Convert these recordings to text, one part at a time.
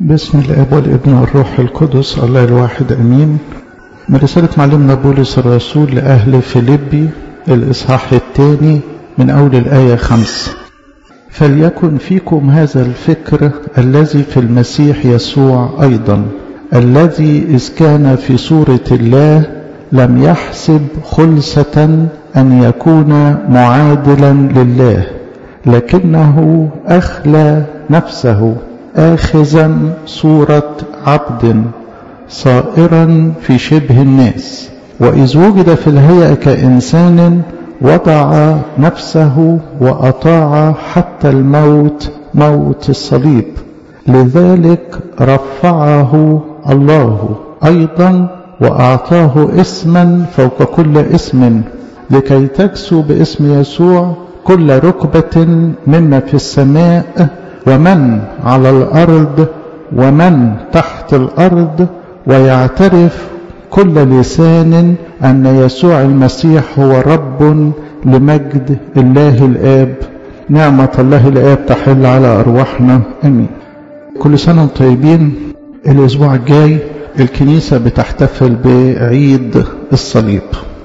باسم الاب والابن والروح القدس الله الواحد امين. من رسالة معلمنا بولس الرسول لأهل فيليبي الإصحاح 2 من أول الآية 5: فليكن فيكم هذا الفكر الذي في المسيح يسوع أيضا، الذي إذ كان في صورة الله لم يحسب خلسة أن يكون معادلا لله، لكنه أخلى نفسه آخذا صورة عبد صائرا في شبه الناس، وإذ وجد في الهيئة كإنسان وضع نفسه وأطاع حتى الموت، موت الصليب. لذلك رفعه الله أيضا وأعطاه اسما فوق كل اسم، لكي تكسو باسم يسوع كل ركبة مما في السماء ومن على الأرض ومن تحت الأرض، ويعترف كل لسان أن يسوع المسيح هو رب، لمجد الله الآب. نعمة الله الآب تحل على أرواحنا آمين. كل سنة وانتم طيبين. الأسبوع الجاي الكنيسة بتحتفل بعيد الصليب،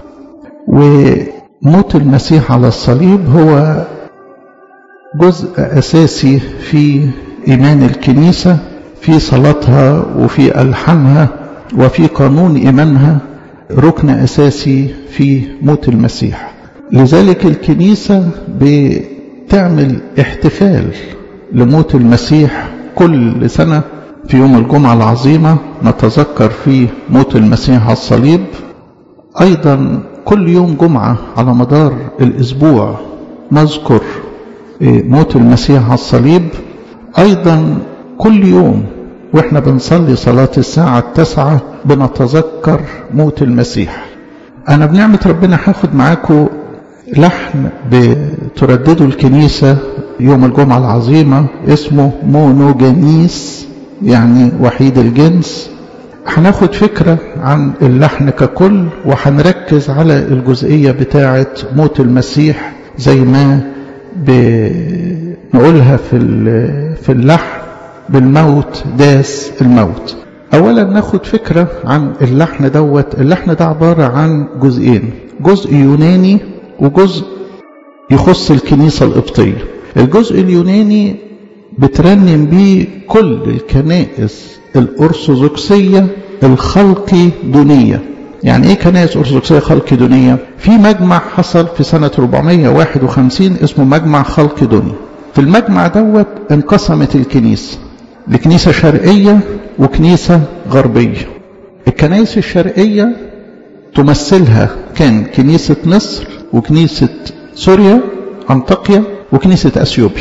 وموت المسيح على الصليب هو جزء أساسي في إيمان الكنيسة، في صلاتها وفي ألحانها وفي قانون إيمانها، ركن أساسي في موت المسيح. لذلك الكنيسة بتعمل احتفال لموت المسيح كل سنة في يوم الجمعة العظيمة، نتذكر فيه موت المسيح على الصليب. أيضا كل يوم جمعة على مدار الأسبوع نذكر موت المسيح على الصليب. أيضا كل يوم وإحنا بنصلي صلاة الساعة 9 بنتذكر موت المسيح. أنا بنعمة ربنا هاخد معاكم لحن بتردده الكنيسة يوم الجمعة العظيمة اسمه مونوجينيس، يعني وحيد الجنس. هناخد فكرة عن اللحن ككل، وهنركز على الجزئية بتاعة موت المسيح زي ما بنقولها في اللحن: بالموت داس الموت. اولا ناخد فكرة عن اللحن دوت. اللحن ده عبارة عن جزئين: جزء يوناني وجزء يخص الكنيسة القبطية. الجزء اليوناني بترنم بيه كل الكنائس الأرثوذكسية الخلقي دونية. يعني ايه كنائس أرثوذكسية خلقي دونية؟ في مجمع حصل في سنة 451 اسمه مجمع خلقي دوني. في المجمع دوت انقسمت الكنيسة لكنيسة شرقية وكنيسة غربية. الكنائس الشرقية تمثلها كان كنيسة مصر وكنيسة سوريا أنطاكيا وكنيسة أثيوبيا.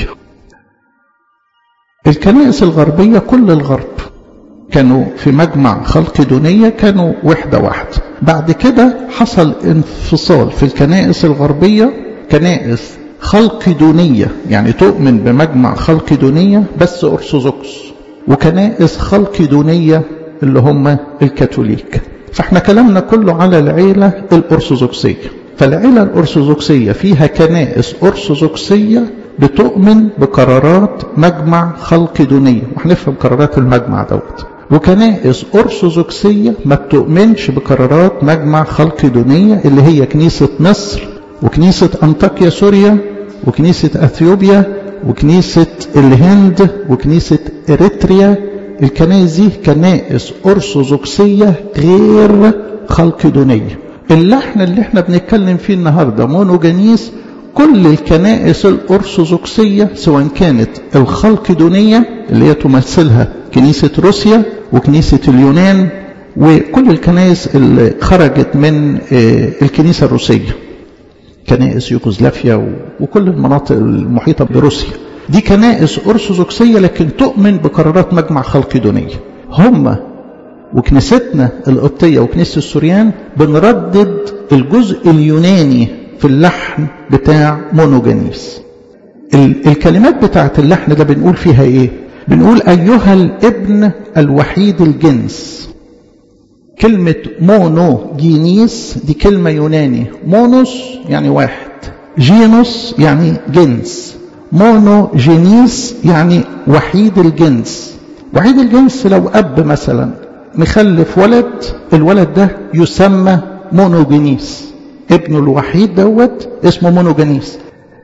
الكنائس الغربية كل الغرب كانوا في مجمع خلقدونية، كانوا وحدة واحدة. بعد كده حصل انفصال في الكنائس الغربية، كنائس خلقدونية يعني تؤمن بمجمع خلقدونية بس أرثوذكس، وكنائس خلقدونية اللي هم الكاثوليك. فاحنا كلامنا كله على العيلة الأرثوذكسية. فالعيلة الأرثوذكسية فيها كنائس أرثوذكسية بتؤمن بقرارات مجمع خلقدونية، وهنفهم قرارات المجمع دوت. وكنائس أرثوذكسية ما بتؤمنش بقرارات مجمع خلقدونية، اللي هي كنيسة مصر وكنيسة أنطاكيا سوريا وكنيسة أثيوبيا وكنيسة الهند وكنيسة إريتريا. الكنائس دي كنائس أرثوذكسية غير خلقدونية. اللحن اللي احنا بنتكلم فيه النهاردة مونوجينيس، كل الكنائس الأرثوذكسية سواء كانت الخلقدونية اللي هي تمثلها كنيسة روسيا وكنيسة اليونان وكل الكنائس اللي خرجت من الكنيسة الروسية، كنائس يوغوسلافيا وكل المناطق المحيطة بروسيا، دي كنائس أرثوذكسية لكن تؤمن بقرارات مجمع خلقدونية. هم وكنيستنا القبطية وكنيسة السوريان بنردد الجزء اليوناني في اللحن بتاع مونوجينيس. الكلمات بتاعت اللحن ده بنقول فيها ايه؟ بنقول أيها الابن الوحيد الجنس. كلمة مونوجينيس دي كلمة يوناني، مونوس يعني واحد، جينوس يعني جنس، مونوجينيس يعني وحيد الجنس. وحيد الجنس لو أب مثلا مخلف ولد، الولد ده يسمى مونوجينيس، ابنه الوحيد دوت اسمه مونوجينيس.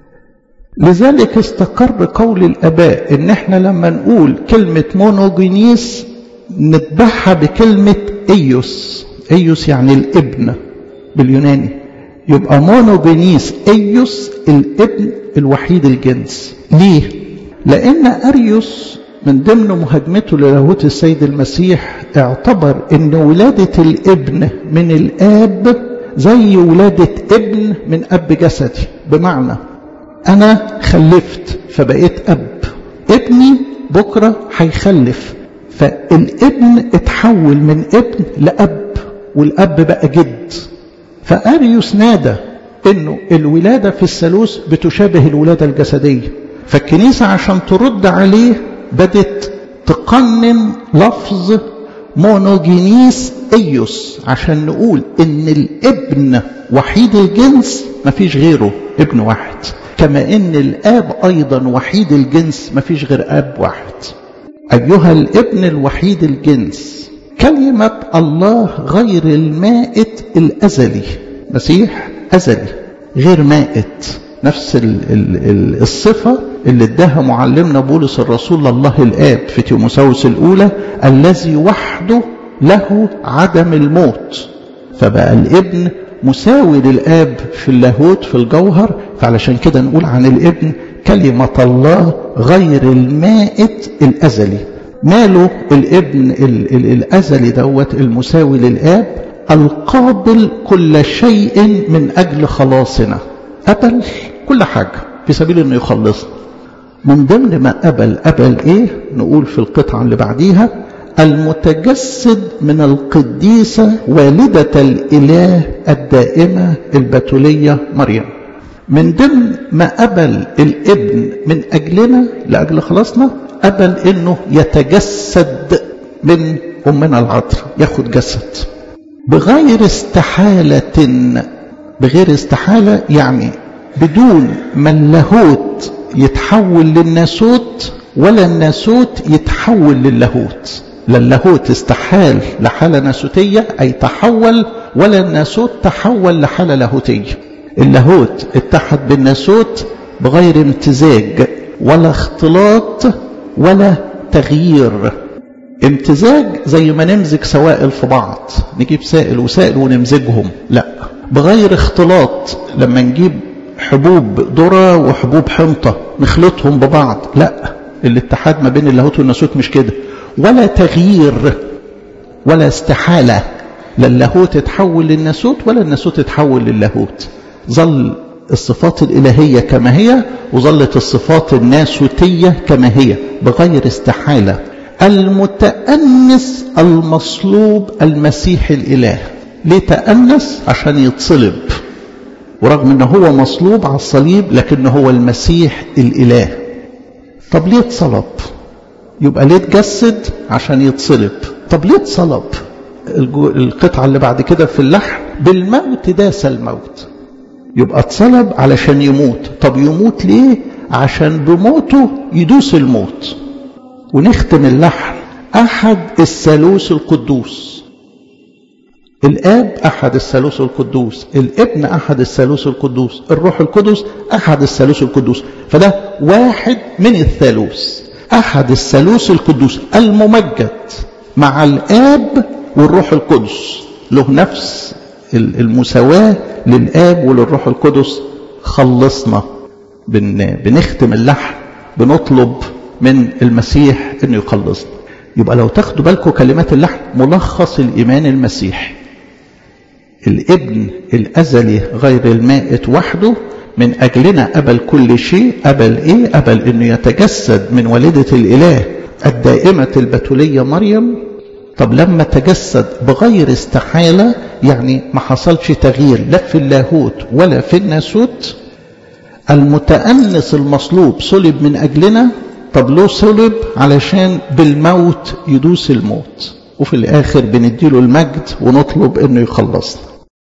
لذلك استقر قول الآباء إن احنا لما نقول كلمة مونوجينيس نتبعها بكلمة إيوس. إيوس يعني الابن باليوناني، يبقى مونوجينيس إيوس الابن الوحيد الجنس. ليه؟ لأن أريوس من ضمن مهاجمته للاهوت السيد المسيح اعتبر ان ولادة الابن من الاب زي ولادة ابن من اب جسدي، بمعنى انا خلفت فبقيت اب، ابني بكرة هيخلف، فالابن اتحول من ابن لاب، والاب بقى جد. فأريوس نادى انه الولادة في الثالوث بتشابه الولادة الجسدية، فالكنيسة عشان ترد عليه بدت تقنن لفظ مونوجينيس إيوس عشان نقول ان الابن وحيد الجنس مفيش غيره ابن واحد، كما ان الاب ايضا وحيد الجنس مفيش غير اب واحد. ايها الابن الوحيد الجنس، كلمة الله غير المائت الازلي، مسيح ازلي غير مائت، نفس الصفة اللي اداها معلمنا بولس الرسول لله الآب في تيموثاوس الأولى، الذي وحده له عدم الموت. فبقى الابن مساوي للآب في اللاهوت في الجوهر، فعلشان كده نقول عن الابن كلمة الله غير المائت الأزلي. ماله الابن الأزلي دوت المساوي للآب؟ القابل كل شيء من أجل خلاصنا، قبل كل حاجة في سبيل انه يخلصنا. من ضمن ما قبل ايه؟ نقول في القطعة اللي بعديها المتجسد من القديسة والدة الإله الدائمة البتولية مريم. من ضمن ما قبل الابن من أجلنا لأجل خلاصنا، قبل انه يتجسد من أمنا العذراء، ياخد جسد بغير استحالة. بغير استحالة يعني بدون ما اللاهوت يتحول للناسوت ولا الناسوت يتحول للاهوت. لا اللاهوت استحال لحالة ناسوتية أي تحول، ولا الناسوت تحول لحالة لاهوتية. اللاهوت اتحد بالناسوت بغير امتزاج ولا اختلاط ولا تغيير. امتزاج زي ما نمزج سوائل في بعض، نجيب سائل وسائل ونمزجهم، لا. بغير اختلاط لما نجيب حبوب ذرة وحبوب حنطة نخلطهم ببعض، لا. الاتحاد ما بين اللاهوت والناسوت مش كده. ولا تغيير ولا استحالة، لا اللاهوت يتحول للناسوت ولا الناسوت يتحول للاهوت. ظل الصفات الإلهية كما هي، وظلت الصفات الناسوتية كما هي بغير استحالة. المتأنس المصلوب المسيح الإله. ليه تأنس؟ عشان يتصلب، ورغم انه هو مصلوب على الصليب لكن هو المسيح الإله. طب ليه اتصلب؟ يبقى ليه تجسد؟ عشان يتصلب. طب ليه اتصلب؟ القطعة اللي بعد كده في اللحن، بالموت داس الموت. يبقى اتصلب علشان يموت. طب يموت ليه؟ عشان بموته يدوس الموت. ونختم اللحن، أحد الثالوث القدوس. الآب أحد الثالوث القدوس، الابن أحد الثالوث القدوس، الروح القدس أحد الثالوث القدوس. فده واحد من الثالوث، أحد الثالوث القدوس الممجد مع الآب والروح القدس، له نفس المساواة للآب وللروح القدس. خلصنا. بنختم اللحن بنطلب من المسيح انه يخلصنا. يبقى لو تاخدوا بالكم كلمات اللحن ملخص الإيمان المسيحي. الابن الأزلي غير المائت وحده من أجلنا قبل كل شيء. قبل إيه؟ قبل إنه يتجسد من والدة الإله الدائمة البتولية مريم. طب لما تجسد بغير استحالة، يعني ما حصلش تغيير لا في اللاهوت ولا في الناسوت. المتأنس المصلوب صلب من أجلنا. طب لو صلب؟ علشان بالموت يدوس الموت، وفي الآخر بنديله المجد ونطلب إنه يخلصنا.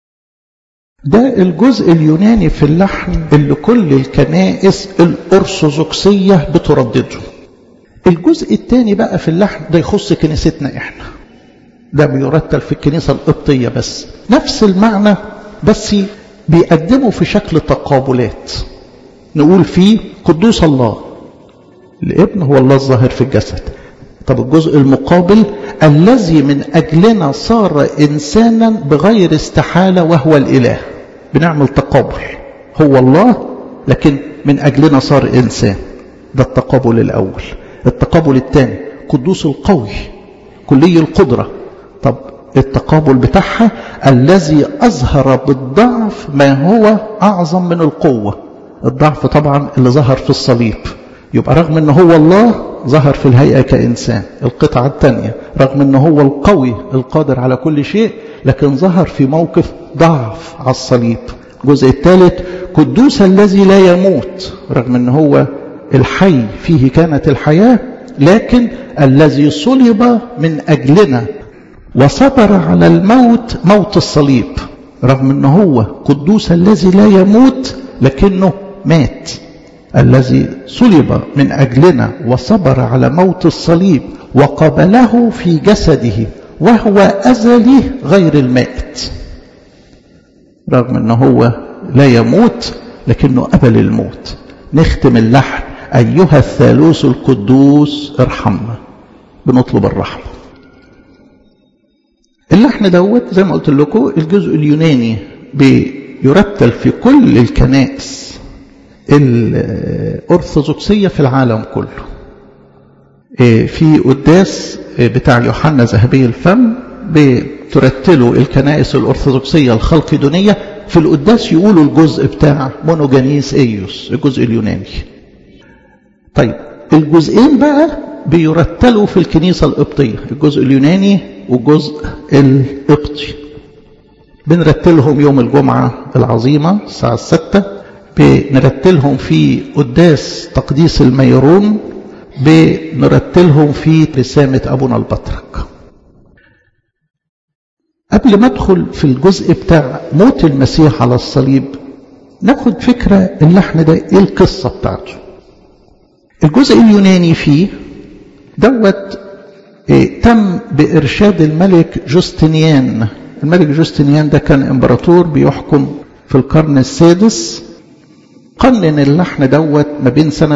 ده الجزء اليوناني في اللحن اللي كل الكنائس الأرثوذكسية بتردده. الجزء الثاني بقى في اللحن ده يخص كنيستنا احنا، ده بيرتل في الكنيسة القبطية بس، نفس المعنى بس بيقدمه في شكل تقابلات. نقول فيه قدوس الله الابن هو الله الظاهر في الجسد. طب الجزء المقابل الذي من أجلنا صار إنسانا بغير استحالة وهو الإله. بنعمل تقابل، هو الله لكن من أجلنا صار إنسان. ده التقابل الأول. التقابل الثاني قدوس القوي كلي القدرة. طب التقابل بتاعها الذي أظهر بالضعف ما هو أعظم من القوة. الضعف طبعا اللي ظهر في الصليب. يبقى رغم أنه هو الله ظهر في الهيئة كإنسان. القطعة الثانية رغم أنه هو القوي القادر على كل شيء لكن ظهر في موقف ضعف على الصليب. الجزء الثالث قدوس الذي لا يموت رغم أنه هو الحي فيه كانت الحياة لكن الذي صلب من أجلنا وصبر على الموت موت الصليب. رغم أنه هو قدوس الذي لا يموت لكنه مات. الذي صلب من أجلنا وصبر على موت الصليب وقبله في جسده وهو أزلي غير المائت. رغم أنه هو لا يموت لكنه قبل الموت. نختم اللحن أيها الثالوث القدوس ارحمنا. بنطلب الرحمة. اللحن دوت زي ما قلت لكم الجزء اليوناني بيرتل في كل الكنائس الأرثوذكسية في العالم كله. في قداس بتاع يوحنا ذهبي الفم بترتلوا الكنائس الأرثوذكسية الخلقدونية. في القداس يقولوا الجزء بتاع مونوجانيس ايوس الجزء اليوناني. طيب الجزئين بقى بيرتلوا في الكنيسة القبطية، الجزء اليوناني والجزء القبطي. بنرتلهم يوم الجمعة العظيمة الساعة 6. بنرتلهم في قداس تقديس الميرون. بنرتلهم في رسامة أبونا البطرك. قبل ما ادخل في الجزء بتاع موت المسيح على الصليب ناخد فكرة اللحن ده ايه القصة بتاعته. الجزء اليوناني فيه دوت تم بإرشاد الملك جوستنيان. الملك جوستنيان ده كان امبراطور بيحكم في القرن السادس. قنن اللحن دوت ما بين سنة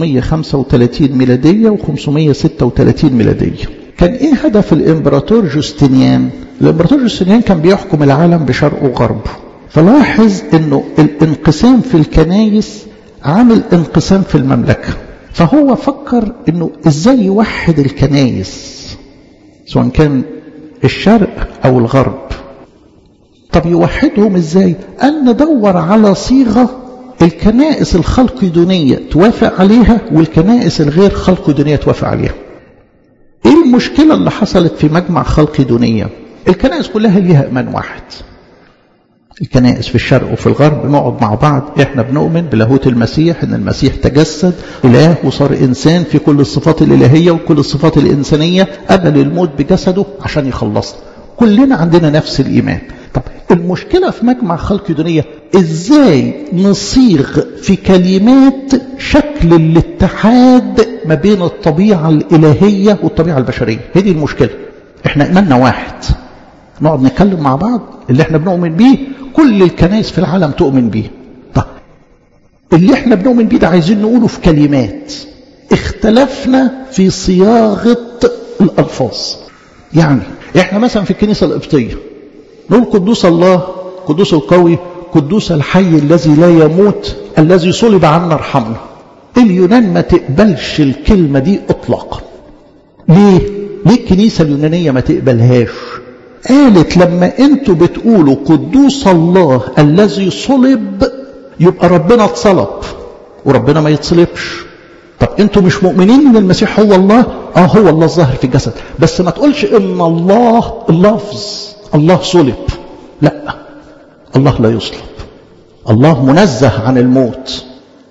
535 ميلادية و536 ميلادية. كان ايه هدف الامبراطور جوستنيان؟ الامبراطور جوستنيان كان بيحكم العالم بشرقه وغربه. فلاحظ انه الانقسام في الكنائس عامل انقسام في المملكة. فهو فكر انه ازاي يوحد الكنائس سواء كان الشرق او الغرب. طب يوحدهم ازاي؟ قال ندور على صيغة الكنائس الخلقدونية توافق عليها والكنائس الغير خلقدونية توافق عليها. ايه المشكلة اللي حصلت في مجمع خلقدونية؟ الكنائس كلها ليها ايمان واحد. الكنائس في الشرق وفي الغرب نقعد مع بعض. احنا بنؤمن بلاهوت المسيح، ان المسيح تجسد اله وصار انسان في كل الصفات الالهية وكل الصفات الانسانية، قبل الموت بجسده عشان يخلصنا. كلنا عندنا نفس الايمان. طب المشكلة في مجمع خلقدونية ازاي نصيغ في كلمات شكل الاتحاد ما بين الطبيعة الالهية والطبيعة البشرية. هذه المشكلة. احنا ايماننا واحد، نقعد نتكلم مع بعض اللي احنا بنؤمن بيه كل الكنائس في العالم تؤمن بيه. طب اللي احنا بنؤمن بيه ده عايزين نقوله في كلمات. اختلفنا في صياغة الألفاظ. يعني احنا مثلا في الكنيسة القبطية نقول قدوس الله، قدوس القوي، قدوس الحي الذي لا يموت الذي صلب عنا ارحمنا. اليونان ما تقبلش الكلمة دي اطلاقا. ليه الكنيسة اليونانية ما تقبلهاش؟ قالت لما انتوا بتقولوا قدوس الله الذي صلب يبقى ربنا اتصلب وربنا ما يتصلبش. طب انتوا مش مؤمنين ان المسيح هو الله؟ هو الله الظاهر في الجسد، بس ما تقولش ان الله اللفظ الله صلب. لا، الله لا يصلب، الله منزه عن الموت.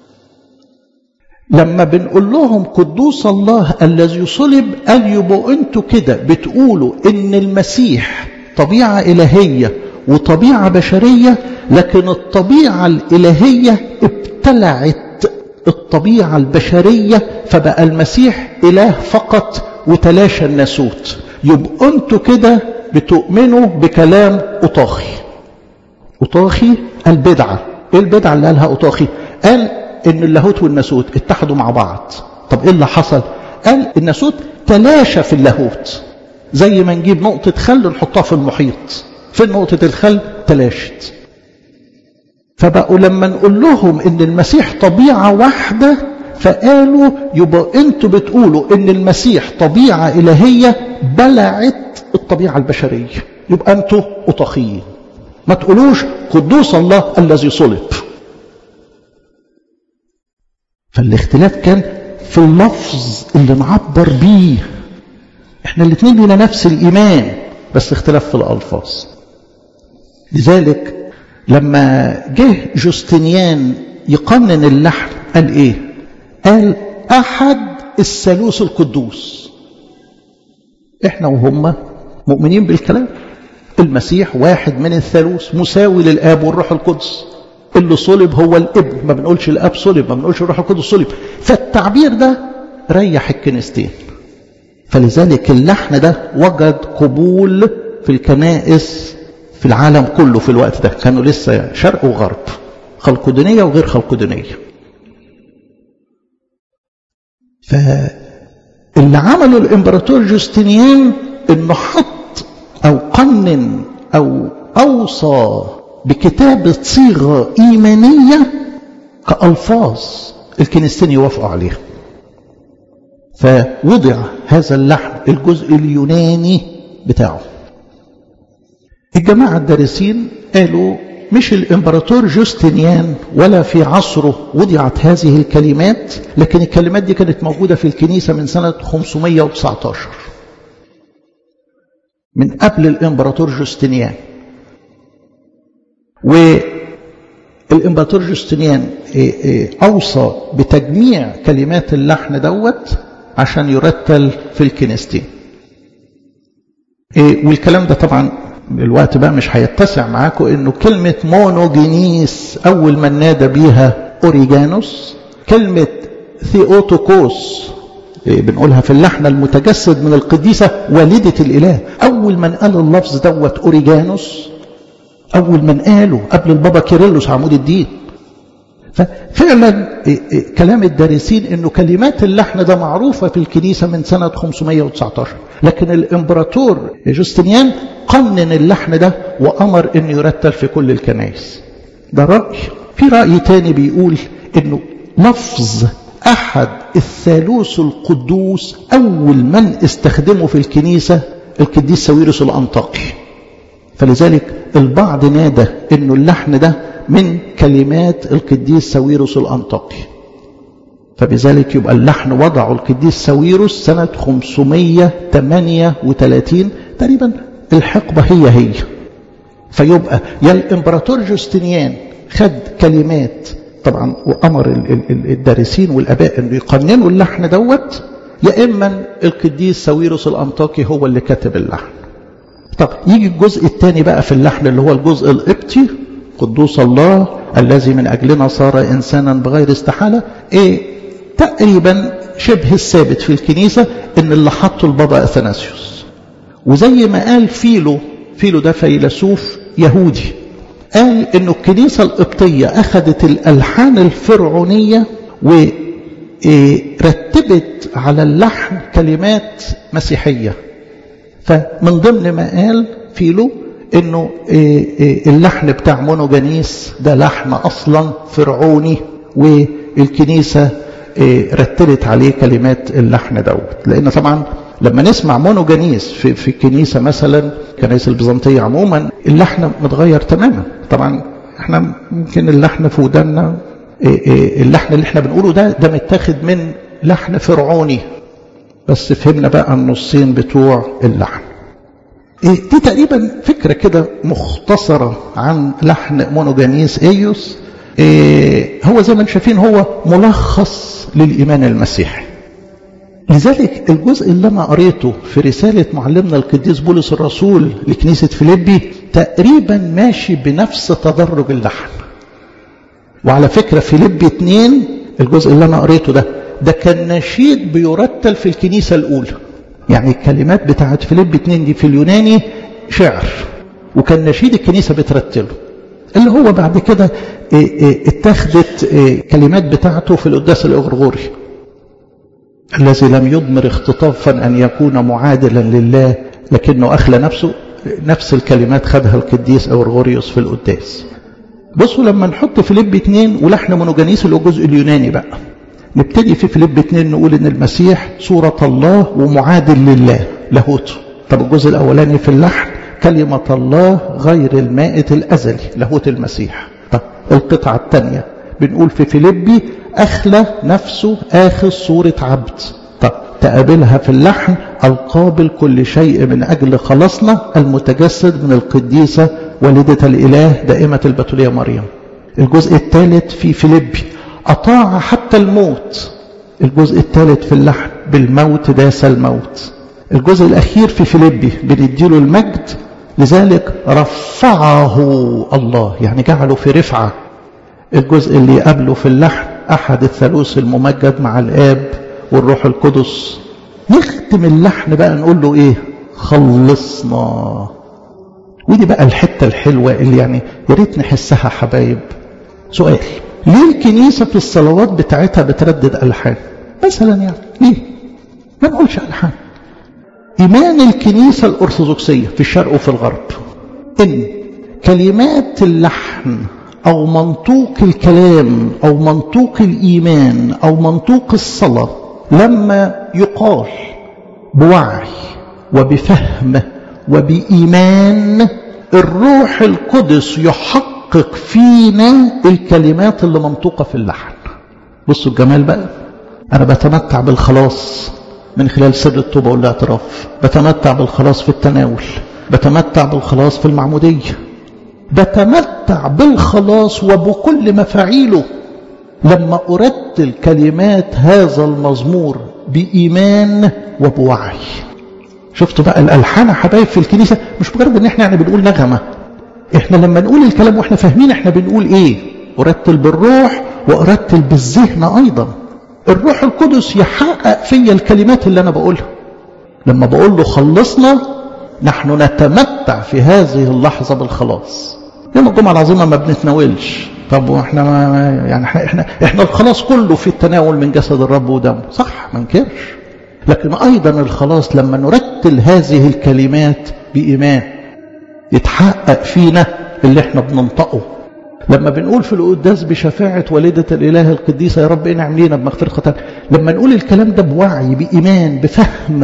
لما بنقول لهم قدوس الله الذي صلب قال يبقوا انتوا كده بتقولوا ان المسيح طبيعة إلهية وطبيعة بشرية، لكن الطبيعة الإلهية ابتلعت الطبيعة البشرية فبقى المسيح إله فقط وتلاشى الناسوت. يبقى انتوا كده بتؤمنوا بكلام أطاخي. أطاخي البدعة. ايه البدعة اللي قالها أطاخي؟ قال ان اللاهوت والناسوت اتحدوا مع بعض. طب ايه اللي حصل؟ قال الناسوت تلاشى في اللاهوت، زي ما نجيب نقطة خل نحطها في المحيط، في نقطة الخل تلاشت. فبقوا لما نقول لهم ان المسيح طبيعة واحدة، فقالوا يبقى انتوا بتقولوا ان المسيح طبيعة إلهية بلعت الطبيعة البشرية، يبقى انتوا أطاخيين. ما تقولوش قدوس الله الذي صلب. فالاختلاف كان في اللفظ اللي نعبر بيه. احنا الاثنين لنا نفس الإيمان، بس اختلاف في الألفاظ. لذلك لما جه جوستنيان يقنن اللحن قال ايه؟ قال أحد الثالوث القدوس. احنا وهم مؤمنين بالكلام. المسيح واحد من الثالوث مساوي للآب والروح القدس. اللي صلب هو الابن، ما بنقولش الآب صلب، ما بنقولش الروح القدس صلب. فالتعبير ده ريح الكنيستين. فلذلك اللحن ده وجد قبول في الكنائس في العالم كله في الوقت ده. كانوا لسه شرق وغرب، خلقدونية وغير خلقدونية. فاللي عمله الإمبراطور جوستنيان إنه حط أو قنن أو أوصى بكتابة صيغة إيمانية كألفاظ الكنيستين يوافقوا عليها. فوضع هذا اللحن الجزء اليوناني بتاعه. الجماعة الدارسين قالوا مش الإمبراطور جوستنيان ولا في عصره وضعت هذه الكلمات، لكن الكلمات دي كانت موجودة في الكنيسة من سنة 519 من قبل الإمبراطور جوستنيان. والإمبراطور جوستنيان أوصى بتجميع كلمات اللحن دوت عشان يرتل في الكنيستين. والكلام ده طبعا الوقت بقى مش هيتسع معاكم انه كلمة مونوجينيس اول من نادى بيها اوريجانوس، كلمة ثيوتوكوس بنقولها في اللحن المتجسد من القديسة والدة الاله، اول من قال اللفظ دوت اوريجانوس، اول من قاله قبل البابا كيرلس عمود الدين. ففعلا كلام الدارسين انه كلمات اللحن ده معروفة في الكنيسة من سنة 519، لكن الامبراطور جوستنيان قنن اللحن ده وامر انه يرتل في كل الكنائس. ده رأي. في رأي تاني بيقول انه لفظ احد الثالوث القدوس اول من استخدمه في الكنيسة القديس ساويرس الأنطاكي. فلذلك البعض نادى انه اللحن ده من كلمات القديس ساويرس الأنطاكي. فبذلك يبقى اللحن وضعه القديس ساويرس سنة 538 تقريبا، الحقبة هي. فيبقى يا الإمبراطور جوستنيان خد كلمات طبعا وأمر الدارسين والأباء أن يقننوا اللحن دوت، يا إما القديس ساويرس الأنطاكي هو اللي كتب اللحن. طب يجي الجزء الثاني بقى في اللحن اللي هو الجزء القبطي، قدوس الله الذي من أجلنا صار إنسانا بغير استحالة. تقريبا شبه الثابت في الكنيسة ان اللي حطه البابا أثناسيوس. وزي ما قال فيلو ده فيلسوف يهودي، قال انه الكنيسة القبطية اخذت الألحان الفرعونية ورتبت على اللحن كلمات مسيحية. فمن ضمن ما قال فيلو انه اللحن بتاع مونوجانيس ده لحن اصلا فرعوني، والكنيسة رتلت عليه كلمات اللحن دوت. لان طبعا لما نسمع مونوجانيس في الكنيسة مثلا الكنيسة البيزنطية عموما اللحن متغير تماما. طبعا احنا ممكن اللحن في ودنا اللحن اللي احنا بنقوله ده متاخد من لحن فرعوني، بس فهمنا بقى النصين بتوع اللحن. دي تقريبا فكرة كده مختصرة عن لحن مونوجانيس ايوس. هو زي ما انتم شايفين هو ملخص للإيمان المسيحي. لذلك الجزء اللي أنا قريته في رسالة معلمنا القديس بولس الرسول لكنيسة فيليبي تقريبا ماشي بنفس تدرج اللحن. وعلى فكرة فيليبي 2 الجزء اللي أنا قريته ده ده كان نشيد بيرتل في الكنيسة الأولى. يعني الكلمات بتاعت فيليب 2 دي في اليوناني شعر، وكان نشيد الكنيسة بترتله، اللي هو بعد كده اتخذت كلمات بتاعته في القداس الإغريغوري: الذي لم يضمر اختطافا أن يكون معادلا لله لكنه أخلى نفسه. نفس الكلمات خدها القديس إغريغوريوس في القداس. بصوا لما نحط فيليب 2 ولحن مونوجانيس اللي هو الجزء اليوناني بقى، نبتدي في فيليب 2 نقول إن المسيح صورة الله ومعادل لله لاهوته. طب الجزء الأولاني في اللحن كلمة الله غير المائت الأزلي لاهوت المسيح. طب القطعة الثانية بنقول في فيليبي أخلى نفسه آخذ صورة عبد. طب تقابلها في اللحن القابل كل شيء من أجل خلاصنا المتجسد من القديسة والدة الإله دائمة البتولية مريم. الجزء الثالث في فيليبي أطاع حتى الموت. الجزء الثالث في اللحن بالموت داس الموت. الجزء الأخير في فيليبي بنديله المجد لذلك رفعه الله، يعني جعله في رفعة. الجزء اللي قبله في اللحن أحد الثالوث الممجد مع الآب والروح القدس. نختم اللحن بقى نقول له إيه؟ خلصنا. ودي بقى الحتة الحلوة اللي يعني يا ريت نحسها حبايب. سؤال: ليه الكنيسة في الصلوات بتاعتها بتردد ألحان؟ مثلا يعني ليه؟ ما نقولش ألحان. إيمان الكنيسة الأرثوذكسية في الشرق وفي الغرب إن كلمات اللحن أو منطوق الكلام أو منطوق الإيمان أو منطوق الصلاة لما يقال بوعي وبفهم وبإيمان، الروح القدس يحقق فينا الكلمات اللي منطوقة في اللحن. بصوا الجمال بقى. أنا بتمتع بالخلاص من خلال سر التوبة والاعتراف، بتمتع بالخلاص في التناول، بتمتع بالخلاص في المعمودية، بتمتع بالخلاص وبكل مفاعيله لما أرتل كلمات هذا المزمور بإيمان وبوعي. شفتوا بقى الألحان حبايب في الكنيسة مش مجرد ان احنا يعني بنقول نغمة. احنا لما نقول الكلام واحنا فاهمين احنا بنقول ايه. أرتل بالروح وأرتل بالذهن أيضا. الروح القدس يحقق فيا الكلمات اللي أنا بقولها. لما بقول له خلصنا نحن نتمتع في هذه اللحظة بالخلاص. يوم الجمعة العظيمة ما بنتناولش. طب واحنا يعني احنا الخلاص كله في التناول من جسد الرب ودمه، صح ما نكرش. لكن أيضا الخلاص لما نرتل هذه الكلمات بإيمان يتحقق فينا اللي احنا بننطقه. لما بنقول في القداس بشفاعة والدة الإله القديسة يا رب انعم لينا بمغفرة خطايانا، لما نقول الكلام ده بوعي بإيمان بفهم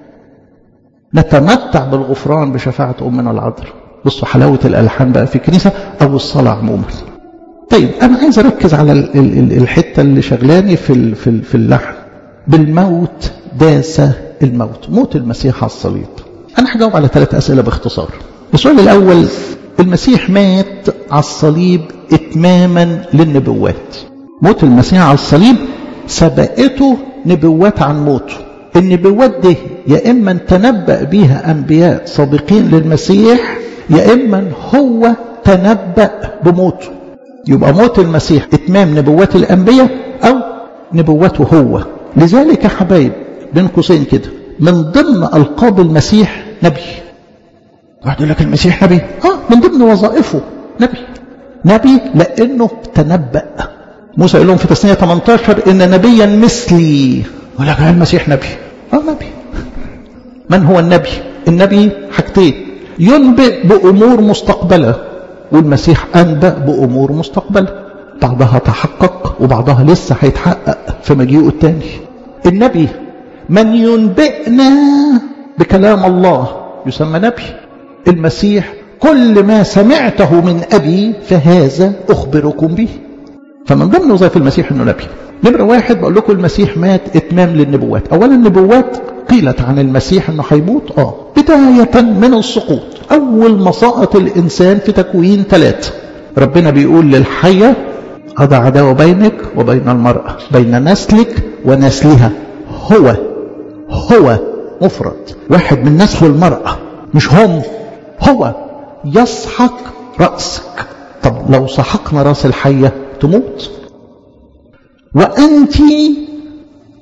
نتمتع بالغفران بشفاعة أمنا العذراء. بصوا حلاوة الألحان بقى في الكنيسة أو الصلاة عموما. طيب أنا عايز أركز على الحتة اللي شغلاني في اللحن. بالموت داس الموت، موت المسيح على الصليب. أنا هجاوب على 3 أسئلة باختصار. السؤال الأول: المسيح مات على الصليب إتماما للنبوات. موت المسيح على الصليب سبقته نبوات عن موته. النبوات دي يا إما تنبأ بها أنبياء سابقين للمسيح يا إما هو تنبأ بموته. يبقى موت المسيح إتمام نبوات الأنبياء أو نبوته هو. لذلك يا حبايب بين قوسين كده من ضمن ألقاب المسيح نبي. واحد يقول لك المسيح نبي؟ من ضمن وظائفه نبي لأنه تنبأ. موسى يقول لهم في تثنية 18 إن نبيا مثلي. يقول لك المسيح نبي. نبي. من هو النبي؟ النبي حاجتين: ينبئ بأمور مستقبلة، والمسيح أنبأ بأمور مستقبلة. بعضها تحقق وبعضها لسه هيتحقق في مجيئه الثاني. النبي من ينبئنا بكلام الله يسمى نبي. المسيح كل ما سمعته من أبي فهذا أخبركم به. فمن ضمن وظائف المسيح أنه نبي. نمرة 1 بقول لكم المسيح مات إتمام للنبوات. أولا النبوات قيلت عن المسيح أنه هيموت بداية من السقوط. أول ما سقط الإنسان في تكوين 3 ربنا بيقول للحية أضع عداوة بينك وبين المرأة بين نسلك ونسلها. هو مفرد واحد من نسل المرأة مش هم. هو يسحق رأسك. طب لو سحقنا رأس الحية تموت. وأنت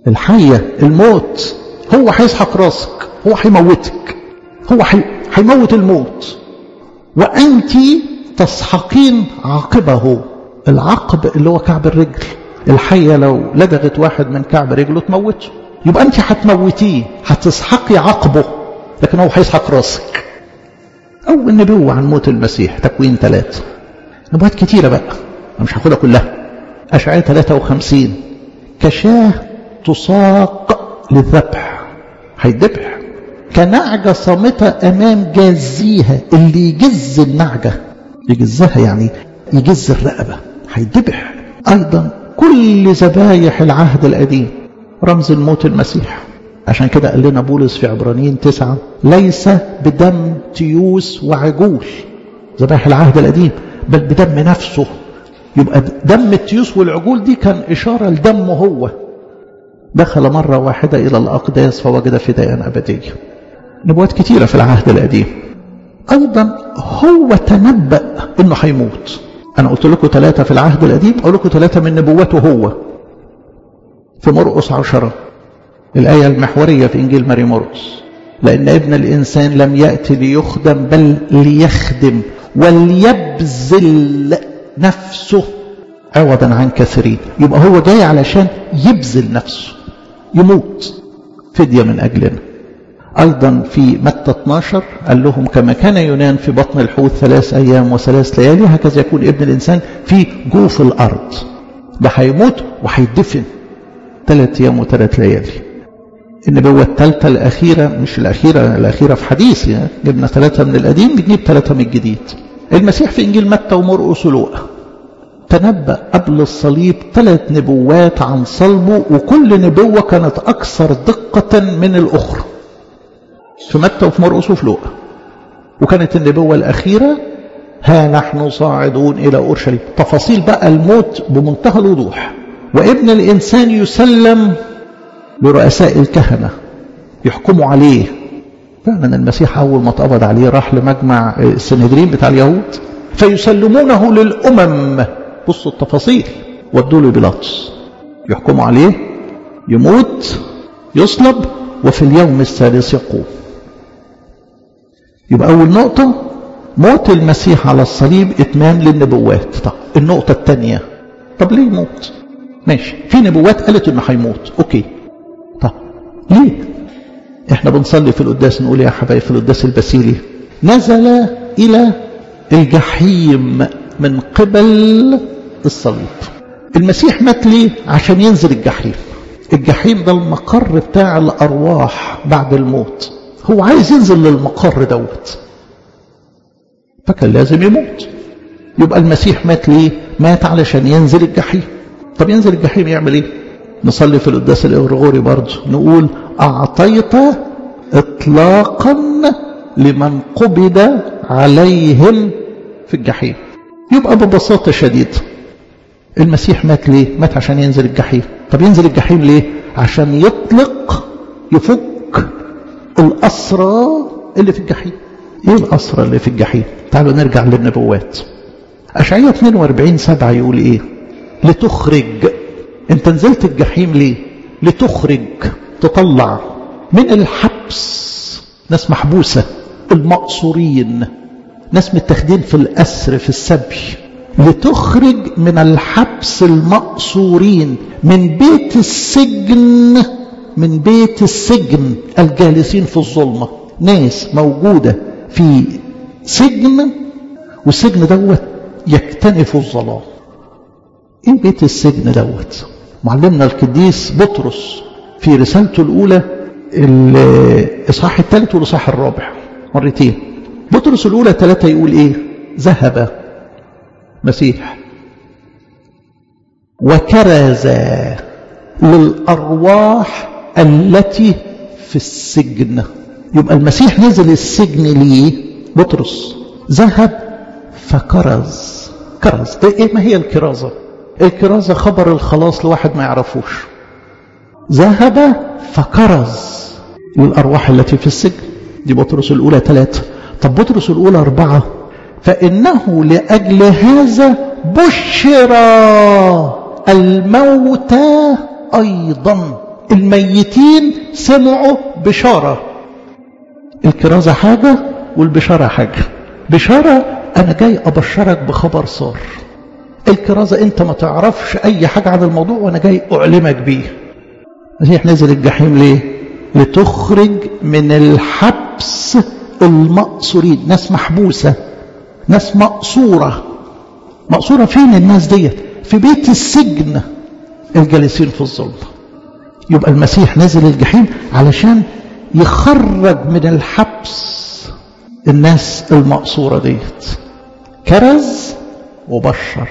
الحية الموت هو هيسحق راسك، هو هيموتك، هو هيموت الموت، وأنت تسحقين عقبه. العقب اللي هو كعب الرجل. الحية لو لدغت واحد من كعب رجله تموته، يبقى أنت هتموتيه، هتسحقي عقبه، لكن هو هيسحق راسك. أول نبوة عن موت المسيح تكوين 3. نبوات كتيرة بقى مش هاخدها كلها. أشعياء 53 كشاه تساق للذبح، هيدبح كنعجة صامتة أمام جازيها. اللي يجز النعجة يجزها يعني يجز الرقبة، هيدبح. أيضا كل ذبايح العهد القديم رمز الموت المسيح. عشان كده قال لنا بولس في عبرانيين 9 ليس بدم تيوس وعجول ذبائح العهد القديم، بل بدم نفسه. يبقى دم التيوس والعجول دي كان إشارة لدمه هو. دخل مرة واحدة إلى الأقداس فوجد فداء أبدية. نبوات كتيرة في العهد القديم. أيضا هو تنبأ إنه هيموت. أنا قلت لكم 3 في العهد القديم، أقول لكم 3 من نبوته هو. في مرقس 10 الآية المحورية في إنجيل ماري مرقس لأن ابن الإنسان لم يأتي ليخدم بل ليخدم وليبذل نفسه عوضا عن كثيرين. يبقى هو جاي علشان يبذل نفسه، يموت فدية من أجلنا. أيضا في متى 12 قال لهم كما كان يونان في بطن الحوت 3 أيام و3 ليالي هكذا يكون ابن الإنسان في جوف الأرض. ده هيموت وهيدفن 3 أيام و3 ليالي. النبوة الثالثة الأخيرة، مش الأخيرة في حديث، يعني جبنا 3 من القديم بنجيب 3 من الجديد. المسيح في إنجيل متى ومرقس ولوقا تنبأ قبل الصليب 3 نبوات عن صلبه، وكل نبوة كانت أكثر دقة من الأخرى في متى وفي مرقس وفي لوقا. وكانت النبوة الأخيرة ها نحن صاعدون إلى أورشليم. تفاصيل بقى الموت بمنتهى الوضوح. وابن الإنسان يسلم لرؤساء الكهنة يحكموا عليه. فعلا المسيح أول ما اتقبض عليه راح لمجمع السنهدرين بتاع اليهود فيسلمونه للأمم. بصوا التفاصيل. ودوا له بيلاطس يحكموا عليه، يموت، يصلب، وفي اليوم الثالث يقوم. يبقى أول نقطة موت المسيح على الصليب إتمام للنبوات. طب النقطة الثانية، طب ليه يموت؟ ماشي، في نبوات قالت إنه هيموت، أوكي. طب ليه؟ إحنا بنصلي في القداس نقول يا حبايب في القداس البسيلي نزل إلى الجحيم من قبل الصليب. المسيح مات ليه؟ عشان ينزل الجحيم. الجحيم ده المقر بتاع الأرواح بعد الموت. هو عايز ينزل للمقر دوت، فكان لازم يموت. يبقى المسيح مات ليه؟ مات علشان ينزل الجحيم. طب ينزل الجحيم يعمل ايه؟ نصلي في القداس الإغريغوري برضه نقول أعطيت إطلاقا لمن قبض عليهم في الجحيم. يبقى ببساطة شديدة المسيح مات ليه؟ مات عشان ينزل الجحيم. طب ينزل الجحيم ليه؟ عشان يطلق، يفك الأسرى اللي في الجحيم. ايه الأسرى اللي في الجحيم؟ تعالوا نرجع للنبوات. أشعياء 42:7 يقول ايه؟ لتخرج. انت نزلت الجحيم ليه؟ لتخرج، تطلع من الحبس ناس محبوسة، المقصورين، ناس متاخدين في الأسر في السبي. لتخرج من الحبس المقصورين، من بيت السجن، من بيت السجن الجالسين في الظلمة. ناس موجودة في سجن والسجن دوت يكتنف الظلام. ايه بيت السجن دوت؟ معلمنا القديس بطرس في رسالته الأولى الإصحاح 3 والإصحاح 4 مرتين. بطرس الأولى 3 يقول ايه؟ ذهب مسيح وكرز للأرواح التي في السجن. يبقى المسيح نزل السجن ليه؟ بطرس ذهب فكرز. كرز ده ايه؟ ما هي الكرازة؟ الكرازة خبر الخلاص لواحد ما يعرفوش. ذهب فكرز للأرواح التي في السجن. دي بطرس الأولى 3. طب بطرس الأولى 4 فإنه لأجل هذا بشر الموتى أيضا الميتين سمعوا بشارة. الكرازة حاجة والبشارة حاجة. بشارة أنا جاي أبشرك بخبر صار. الكرازة أنت ما تعرفش أي حاجة عن الموضوع وأنا جاي أعلمك بيه. المسيح نزل الجحيم ليه؟ لتخرج من الحبس المأسورين. ناس محبوسة، ناس مأسورة. مأسورة فين الناس ديت؟ في بيت السجن الجالسين في الظلم. يبقى المسيح نزل الجحيم علشان يخرج من الحبس الناس المأسورة ديت. كرز وبشر.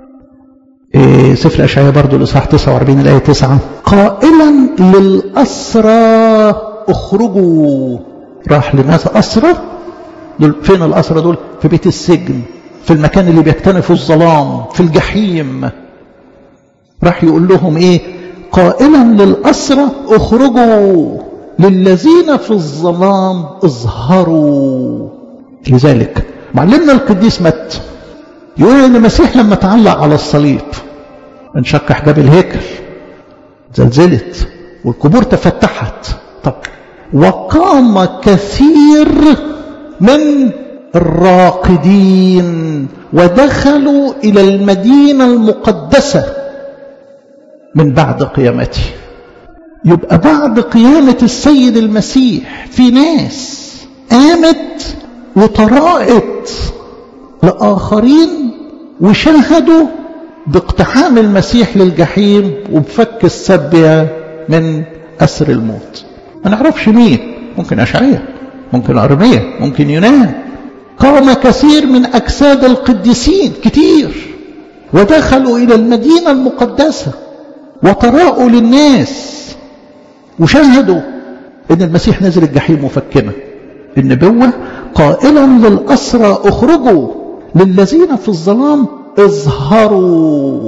سفر أشعياء برضو الإصحاح 49 الآية 9 قائلا للأسرى اخرجوا. راح لناس أسرى. دول فين الأسرى دول؟ في بيت السجن، في المكان اللي بيكتنفوا الظلام، في الجحيم. راح يقول لهم ايه؟ قائلا للأسرى اخرجوا للذين في الظلام اظهروا. لذلك معلمنا القديس متى يقول ان المسيح لما تعلق على الصليب انشق حجاب الهيكل، زلزلت والقبور تفتحت. طب وقام كثير من الراقدين ودخلوا إلى المدينة المقدسة من بعد قيامته. يبقى بعد قيامة السيد المسيح في ناس قامت وطرقت لآخرين وشاهدوا باقتحام المسيح للجحيم وبفك السبية من أسر الموت. ما نعرفش مين، ممكن أشعياء، ممكن أرميا، ممكن يونان. قام كثير من أجساد القديسين كتير ودخلوا إلى المدينة المقدسة وطرقوا للناس وشاهدوا إن المسيح نزل الجحيم وفكنا. النبوة قائلا للأسرى اخرجوا للذين في الظلام اظهروا.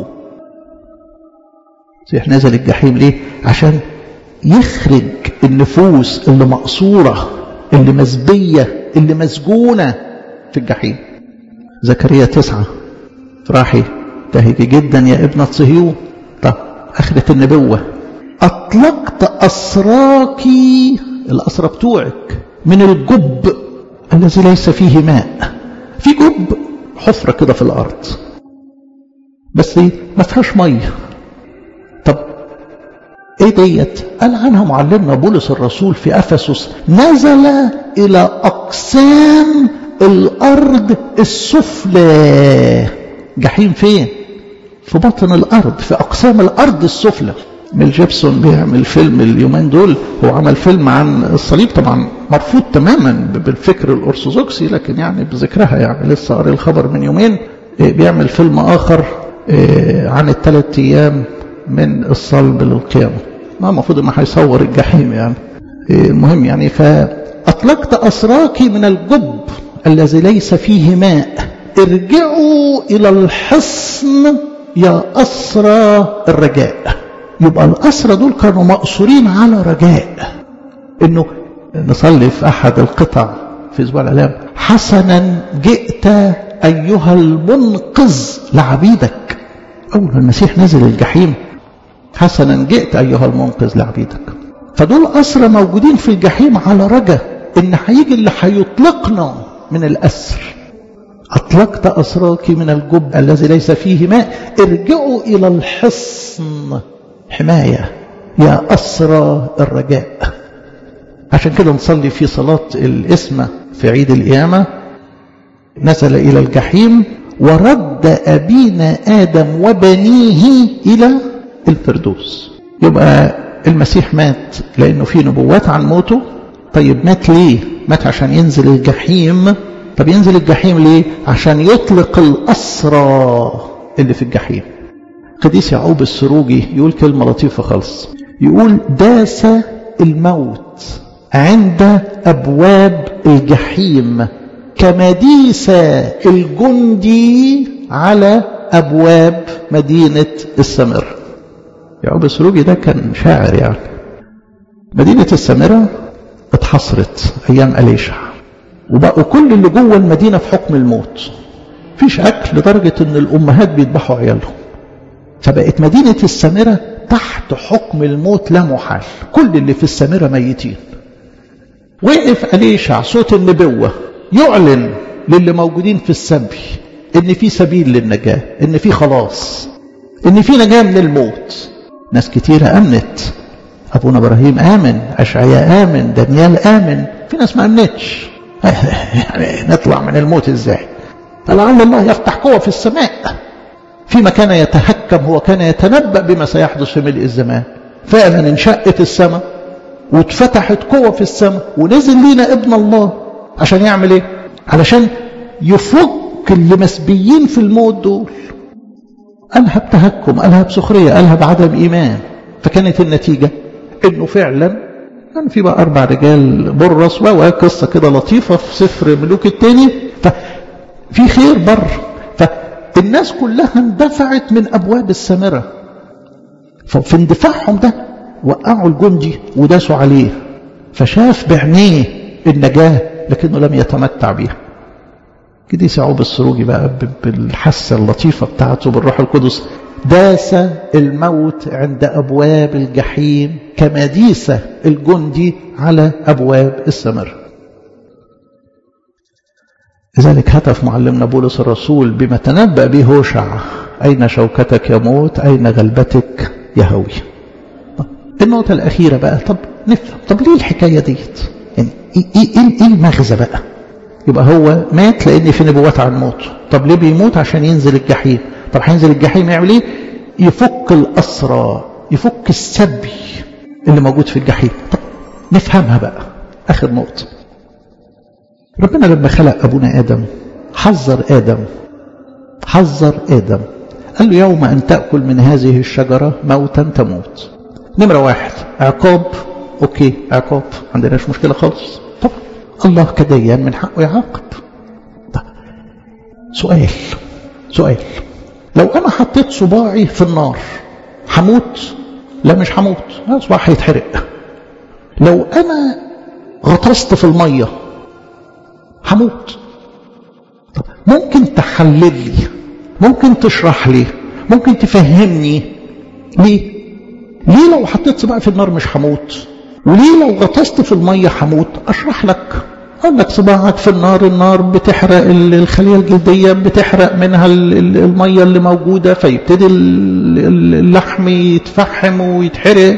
المسيح نزل الجحيم ليه؟ عشان يخرج النفوس اللي مقصورة، اللي مزبية، اللي مسجونة في الجحيم. زكريا 9 افرحي تهجي جدا يا ابنة صهيون. طب آخرة النبوة أطلقت أسراك، الأسرى بتوعك، من الجب الذي ليس فيه ماء. في جب حفرة كده في الأرض بس ما فيهاش مية. طب ايه ديت؟ قال عنها معلمنا بولس الرسول في أفسس نزل إلى أقسام الأرض السفلى. جحيم فين؟ في بطن الأرض، في أقسام الأرض السفلى. ميل جيبسون بيعمل فيلم اليومين دول، هو عمل فيلم عن الصليب طبعا مرفوض تماما بالفكر الأرثوذكسي، لكن يعني بذكرها يعني لسه قاري الخبر من يومين. بيعمل فيلم آخر عن ال3 أيام من الصلب للقيامة. ما المفروض انه هيصور الجحيم يعني. المهم يعني فأطلقت أسراك من الجب الذي ليس فيه ماء. ارجعوا إلى الحصن يا أسرى الرجاء. يبقى الأسرى دول كانوا مأسورين على رجاء انه نصلي في أحد القطع في أسبوع الآلام حسنا جئت أيها المنقذ لعبيدك. أول ما المسيح نزل الجحيم حسنا جئت أيها المنقذ لعبيدك. فدول أسرى موجودين في الجحيم على رجاء إن هيجي اللي هيطلقنا من الأسر. أطلقت أسراك من الجب الذي ليس فيه ماء. ارجعوا إلى الحصن، حماية يا أسرى الرجاء. عشان كده نصلي في صلاة الإسمة في عيد القيامة نزل إلى الجحيم ورد أبينا آدم وبنيه إلى الفردوس. يبقى المسيح مات لأنه في نبوات عن موته. طيب مات ليه؟ مات عشان ينزل الجحيم. طب ينزل الجحيم ليه؟ عشان يطلق الأسرى اللي في الجحيم. قديس يعقوب السروجي يقول كلمة لطيفة خالص، يقول داس الموت عند أبواب الجحيم كمديس الجندي على أبواب مدينة السامرة. يعقوب السروجي ده كان شاعر يعني. مدينة السامرة اتحصرت أيام أليشع وبقوا كل اللي جوه المدينة في حكم الموت، فيش أكل لدرجة أن الأمهات بيذبحوا عيالهم. فبقت مدينة السامرة تحت حكم الموت لا محال، كل اللي في السامرة ميتين. وقف أليشع صوت النبوة يعلن للي موجودين في السبي إن في سبيل للنجاة، إن في خلاص، إن في نجاة من الموت. ناس كتيرة آمنت، أبونا إبراهيم آمن، أشعياء آمن، دانيال آمن، في ناس ما آمنتش. يعني نطلع من الموت إزاي؟ لعل الله يفتح قوة في السماء. فيما كان يتهكم هو كان يتنبأ بما سيحدث في ملء الزمان. فعلا انشقت السماء واتفتحت قوة في السماء ونزل لينا ابن الله عشان يعمل ايه؟ علشان يفك اللي مسبيين في الموت دول. قالها بتهكم، قالها بسخرية، قالها بعدم إيمان. فكانت النتيجة انه فعلا كان في بقى 4 رجال برص وقصة كده لطيفة في سفر ملوك الثاني. ففي خير بر، فالناس كلها اندفعت من أبواب السامرة. ففي اندفاعهم ده وقعوا الجندي وداسوا عليه، فشاف بعينيه النجاة لكنه لم يتمتع بها. كده يعقوب السروجي بقى بالحاسة اللطيفة بتاعته بالروح القدس داس الموت عند أبواب الجحيم كما ديس الجندي على أبواب السمر. لذلك هتف معلمنا بولس الرسول بما تنبأ به هوشع: أين شوكتك يا موت؟ أين غلبتك يا هوي؟ النقطة الأخيرة بقى، طب نفهم، طب ليه الحكاية ديت؟ يعني إيه المغزى بقى؟ يبقى هو مات لأن في نبوات عن موته. طب ليه بيموت؟ عشان ينزل الجحيم. طب هينزل الجحيم يعمل ايه؟ يفك الأسرى، يفك السبي اللي موجود في الجحيم. طب نفهمها بقى. آخر نقطة، ربنا لما خلق أبونا آدم حذر آدم قال له: يوم أن تأكل من هذه الشجرة موتا تموت. نمرة 1 عقاب، أوكي عقاب، عندناش مشكلة خالص. طب الله كديان من حقه يعاقب. طب سؤال، لو أنا حطيت صباعي في النار هموت؟ لا مش هموت، صباعي هيتحرق. لو أنا غطست في المية هموت. طب ممكن تحلل لي، ممكن تشرح لي، ممكن تفهمني ليه لو حطيت صباعي في النار مش هموت، وليه لو غطست في المية هموت؟ أشرح لك. أقول لك صباعك في النار بتحرق الخلية الجلدية، بتحرق منها المية اللي موجودة، فيبتدي اللحم يتفحم ويتحرق،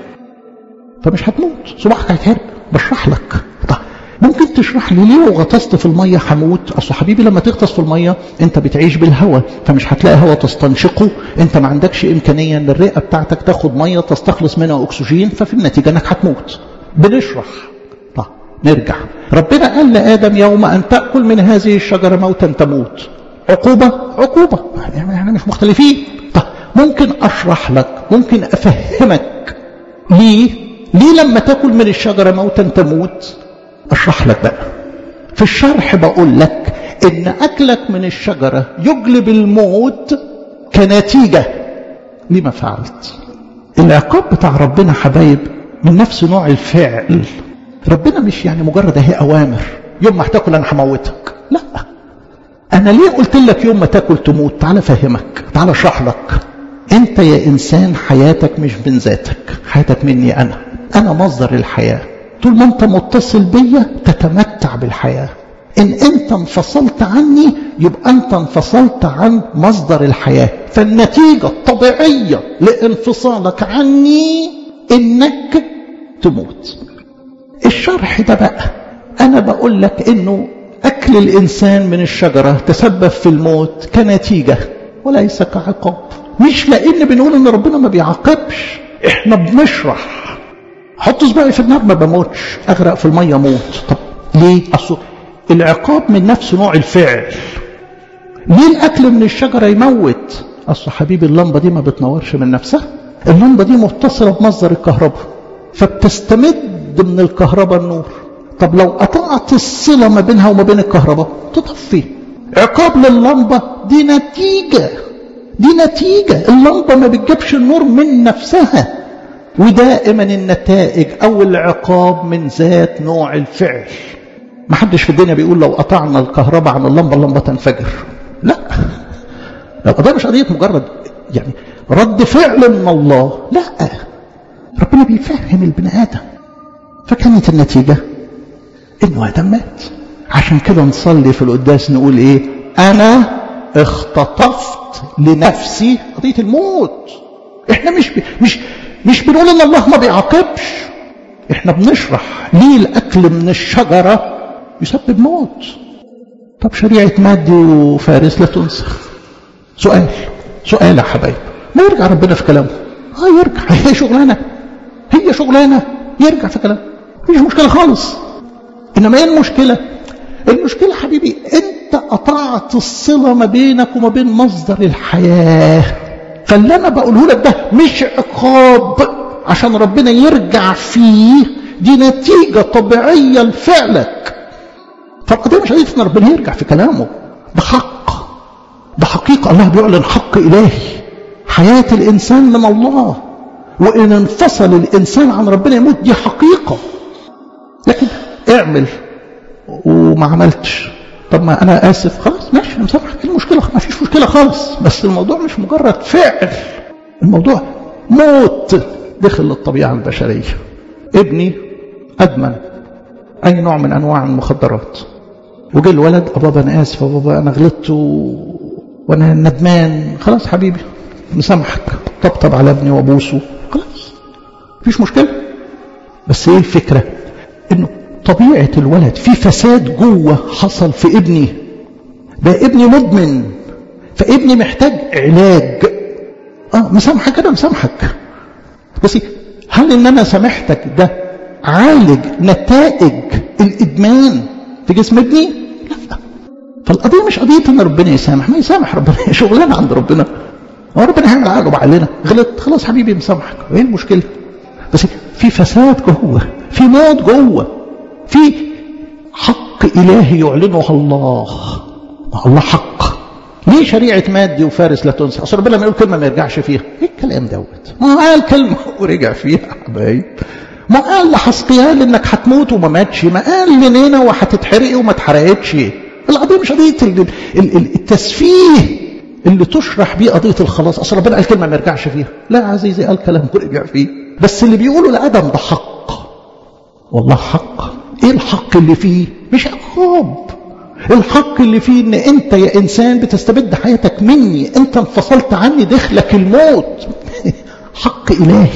فمش هتموت، صباعك هيتحرق. بشرح لك. طيب ممكن تشرح لي ليه لو غطست في المية هموت؟ أصل حبيبي لما تغطس في المية أنت بتعيش بالهواء، فمش هتلاقي هواء تستنشقه، أنت ما عندكش إمكانية أن الرئة بتاعتك تاخد مية تستخلص منها أكسجين، ففي النتيجة أنك هتموت. بنشرح. طيب نرجع، ربنا قال لآدم: يوم أن تأكل من هذه الشجرة موتا تموت. عقوبة يعني احنا مش مختلفين. طيب ممكن أشرح لك، ممكن أفهمك ليه لما تأكل من الشجرة موتا تموت. أشرح لك بقى. في الشرح بقول لك إن أكلك من الشجرة يجلب الموت كنتيجة لما فعلت. العقاب بتاع ربنا حبايب من نفس نوع الفعل. ربنا مش يعني مجرد هي أوامر: يوم ما هتاكل أنا هموتك. لا، أنا ليه قلت لك يوم ما تاكل تموت؟ تعال أفهمك، تعال أشرح لك. أنت يا إنسان حياتك مش من ذاتك، حياتك مني أنا مصدر الحياة. طول ما أنت متصل بيا تتمتع بالحياة. إن أنت انفصلت عني يبقى أنت انفصلت عن مصدر الحياة. فالنتيجة الطبيعية لانفصالك عني إنك تموت. الشرح ده بقى أنا بقول لك إنه أكل الإنسان من الشجرة تسبب في الموت كنتيجة وليس كعقاب. مش لأن بنقول إن ربنا ما بيعاقبش، إحنا بنشرح. حط صباعي في النار ما بموتش، أغرق في المية موت. طب ليه؟ أصل العقاب من نفس نوع الفعل. ليه الأكل من الشجرة يموت؟ أصل حبيبي اللمبة دي ما بتنورش من نفسها، اللمبة دي متصلة بمصدر الكهرباء، فبتستمد من الكهرباء النور. طب لو قطعت الصلة ما بينها وما بين الكهرباء تطفي. عقاب لللمبة دي نتيجة. اللمبة ما بتجيبش النور من نفسها. ودائما النتائج أو العقاب من ذات نوع الفعل. ما حدش في الدنيا بيقول لو قطعنا الكهرباء عن اللمبة تنفجر. لا، القضية مش قضية مجرد يعني رد فعل من الله. لا، ربنا بيفهم البني آدم. فكانت النتيجة إنه آدم مات. عشان كده نصلي في القداس نقول إيه؟ أنا اختطفت لنفسي قضية الموت. إحنا مش بنقول إن الله ما بيعاقبش، إحنا بنشرح ليه الأكل من الشجرة يسبب موت. طب شريعة مادي وفارس لا تنسخ. سؤال يا حبايب، ما يرجع ربنا في كلامه؟ يرجع. هي شغلانة يرجع في كلامه، مفيش مشكلة خالص. إنما إيه المشكلة؟ المشكلة حبيبي أنت قطعت الصلة ما بينك وما بين مصدر الحياة. فاللي أنا بقوله لك ده مش عقاب عشان ربنا يرجع فيه، دي نتيجة طبيعية لفعلك. فالقضية مش قضية إن ربنا يرجع في كلامه، ده حق، ده حقيقة. الله بيعلن حق إلهي، حياة الإنسان من الله، وإن انفصل الإنسان عن ربنا يموت، دي حقيقة. لكن اعمل وما عملتش، طب ما أنا آسف، خلاص ماشي مسامحك، المشكلة ما فيش مشكلة خالص. بس الموضوع مش مجرد فعل، الموضوع موت دخل للطبيعة البشرية. ابني أدمن أي نوع من أنواع المخدرات، وجه الولد بابا أنا آسف، بابا أنا غلطت وأنا ندمان. خلاص حبيبي مسامحك، طبطب على ابني وابوسه، خلاص مفيش مشكلة. بس ايه الفكرة؟ انه طبيعة الولد في فساد جوه حصل في ابني، ده ابني مدمن، فابني محتاج علاج. مسامحك، انا مسامحك، بس هل ان انا سامحتك ده عالج نتائج الادمان في جسم ابني؟ لا. فالقضية مش قضية ان ربنا يسامح، ما يسامح ربنا، شغلنا عند ربنا، هو ربنا هيعمل عقله بعقلنا. غلط خلاص حبيبي مسامحك، ايه المشكلة؟ بس في فساد جوه، في موت جوه، في حق إلهي يعلنه الله. الله حق. ليه شريعة مادي وفارس لا تنسى؟ أصل ربنا ما يقول كلمة ما يرجعش فيها. ايه الكلام دوت؟ ما قال كلمة ورجع فيها حبايب. ما قال لحسقيال انك هتموت وما ماتش، ما قال لنينا وهتتحرقي وما اتحرقتش. القضية مش قضية التسفيه اللي تشرح بيه قضية الخلاص. أصل ربنا قال كلمة ما يرجعش فيها. لا يا عزيزي، قال كلام ورجع فيه. بس اللي بيقولوا لآدم ده حق، والله حق. ايه الحق اللي فيه؟ مش عقاب. الحق اللي فيه ان انت يا انسان بتستبد حياتك مني، انت انفصلت عني، دخلك الموت. حق الهي.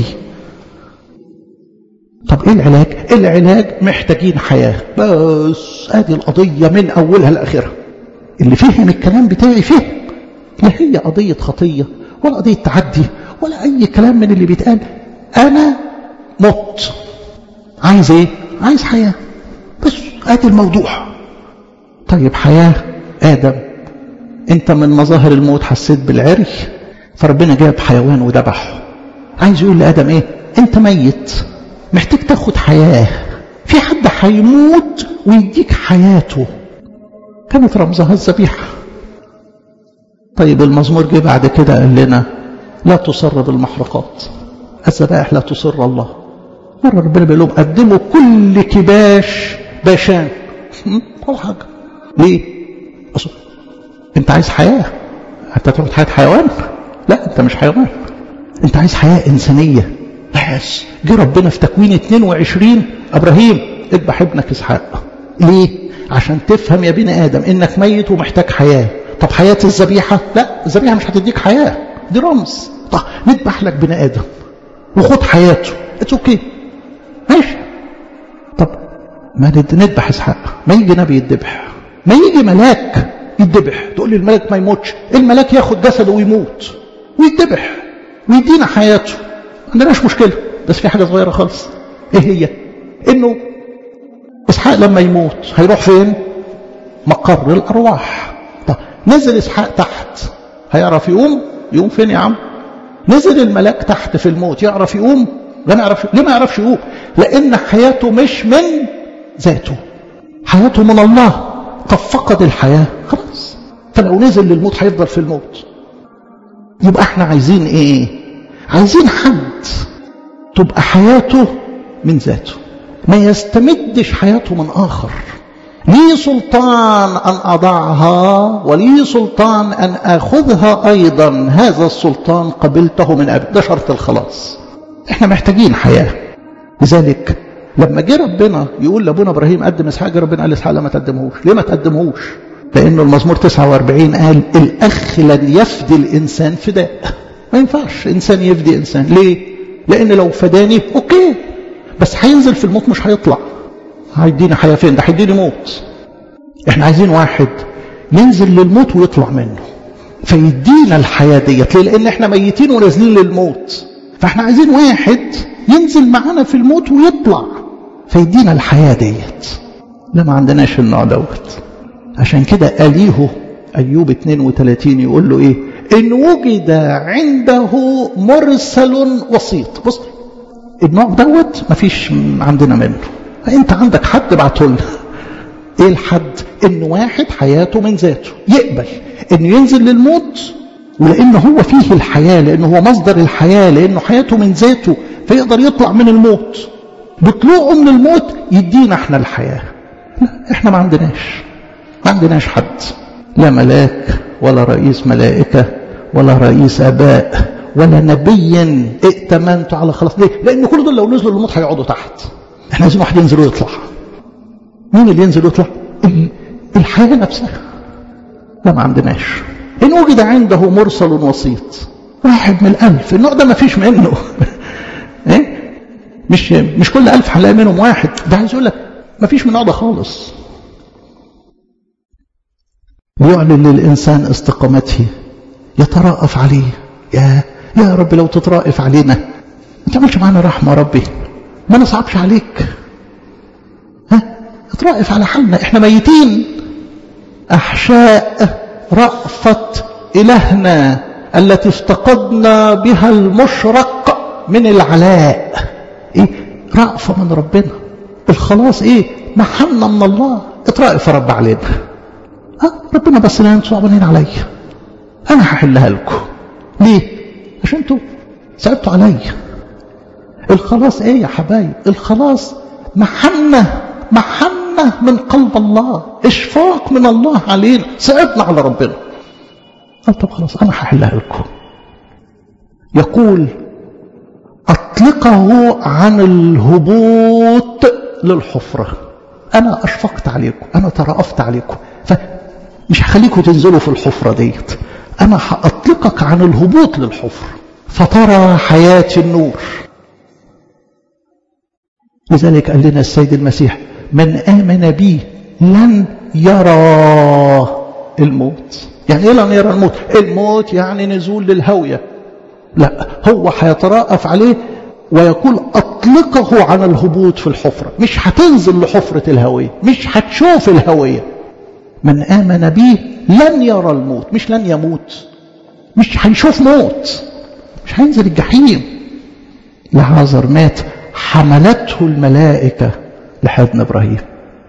طب ايه العلاج؟ العلاج محتاجين حياة، بس ادي القضية من اولها لاخرها. اللي فهم الكلام بتاعي فهم، لا هي قضية خطية ولا قضية تعدي ولا اي كلام من اللي بيتقال. انا مت، عايز ايه؟ عايز حياة، بس ادي الموضوع. طيب حياة آدم، انت من مظاهر الموت حسيت بالعري، فربنا جاب حيوان وذبحه. عايز يقول لآدم ايه؟ انت ميت، محتاج تاخد حياة، في حد هيموت ويديك حياته. كانت رمزها الذبيحة. طيب المزمور جه بعد كده قال لنا لا تصر بالمحرقات، الذبائح لا تصر الله. مرة ربنا بيقول لهم قدموا كل كباش باشان، ولا حاجة. ليه؟ أصلا انت عايز حياة، انت تروح حياة حيوان؟ لا، انت مش حيوان، انت عايز حياة إنسانية. بس جه ربنا في تكوين 22 ابراهيم اذبح ابنك اسحاق. ليه؟ عشان تفهم يا بني آدم انك ميت ومحتاج حياة. طب حياة الذبيحة؟ لا، الذبيحة مش هتديك حياة، دي رمز. طب نذبح لك بني آدم وخد حياته، اتس اوكي ماشي. طب ما نذبح اسحاق، ما يجي نبي يذبح، ما يجي ملاك يذبح، تقول لي الملاك ما يموتش. الملاك ياخد جسده ويموت ويذبح ويدينا حياته، ما عندناش مشكلة. بس في حاجة صغيرة خالص، ايه هي؟ انه اسحاق لما يموت هيروح فين؟ مقر الارواح. طب نزل اسحاق تحت هيعرف يقوم؟ يقوم فين يا عم؟ نزل الملاك تحت في الموت يعرف يقوم؟ لا ما يعرفش. ليه ما يعرفش يقوم؟ لان حياته مش من ذاته، حياته من الله. طب فقد الحياة خلاص، فلو نزل للموت هيفضل في الموت. يبقى احنا عايزين ايه؟ عايزين حد تبقى حياته من ذاته، ما يستمدش حياته من آخر. لي سلطان أن أضعها ولي سلطان أن أخذها أيضا، هذا السلطان قبلته من أبي. ده شرط الخلاص. احنا محتاجين حياة. لذلك لما جه ربنا يقول لابونا إبراهيم قدم إسحاق، ربنا قال إسحاق لا ما تقدمهوش. ليه ما تقدمهوش؟ لأنه المزمور 49 قال الأخ لن يفدي الإنسان فداء. ما ينفعش إنسان يفدي إنسان. ليه؟ لأن لو فداني أوكي، بس هينزل في الموت مش هيطلع. هيديني حياة فين؟ ده هيديني موت. احنا عايزين واحد ينزل للموت ويطلع منه فيدينا الحياة ديت. ليه؟ لأن احنا ميتين ونازلين للموت، فاحنا عايزين واحد ينزل معانا في الموت ويطلع فيدينا الحياة ديت. لا، ما عندناش النوع دوت. عشان كده قاليه أيوب 32 يقول له ايه؟ إن وجد عنده مرسل وسيط. بص، النوع دوت ما فيش عندنا منه. انت عندك حد بعته لنا. ايه الحد؟ ان واحد حياته من ذاته يقبل انه ينزل للموت، ولانه هو فيه الحياة، لانه هو مصدر الحياة، لانه حياته من ذاته فيقدر يطلع من الموت. بطلوعه من الموت يدينا احنا الحياة. لا، احنا ما عندناش حد، لا ملاك ولا رئيس ملائكة ولا رئيس آباء ولا نبي ائتمنت على خلاص. ليه؟ لأن كل دول لو نزلوا للموت هيقعدوا تحت. احنا عايزين واحد ينزل ويطلع. مين اللي ينزل ويطلع؟ الحياة نفسها. لا، ما عندناش. إن وجد عنده مرسل وسيط، واحد من 1000. النوع ده ما فيش منه. ايه؟ مش كل 1000 هنلاقي منهم واحد. ده عايز يقول لك ما فيش من النوع ده خالص. يعلن للإنسان استقامته، يترأف عليه. يا رب لو تترأف علينا، ما تعملش معانا رحمة يا ربي، ما نصعبش عليك. اترأف على حالنا، احنا ميتين. أحشاء رأفة إلهنا التي افتقدنا بها المشرق من العلاء. ايه؟ رأفة من ربنا. الخلاص ايه؟ محنة من الله. اترأف رب علينا. ربنا بس لا انتوا صعبانين عليا، انا هحلها لكم. ليه؟ عشان انتوا صعبتوا عليا. الخلاص ايه يا حبايب؟ الخلاص محنة من قلب الله، اشفاق من الله علينا. صعبنا على ربنا، قال طب خلاص انا هحلها لكم. يقول اطلقه عن الهبوط للحفرة. انا اشفقت عليكم، انا ترأفت عليكم، مش هخليكم تنزلوا في الحفرة ديت. أنا هأطلقك عن الهبوط للحفر فترى حياة النور. لذلك قال لنا السيد المسيح من آمن بي لن يرى الموت. يعني إيه لن يرى الموت؟ الموت يعني نزول للهوية. لا، هو هيترأف عليه ويقول أطلقه عن الهبوط في الحفرة. مش هتنزل لحفرة الهوية، مش هتشوف الهوية. من آمن بي لن يرى الموت، مش لن يموت، مش هيشوف موت، مش هينزل الجحيم. لعازر مات، حملته الملائكة لحضن إبراهيم.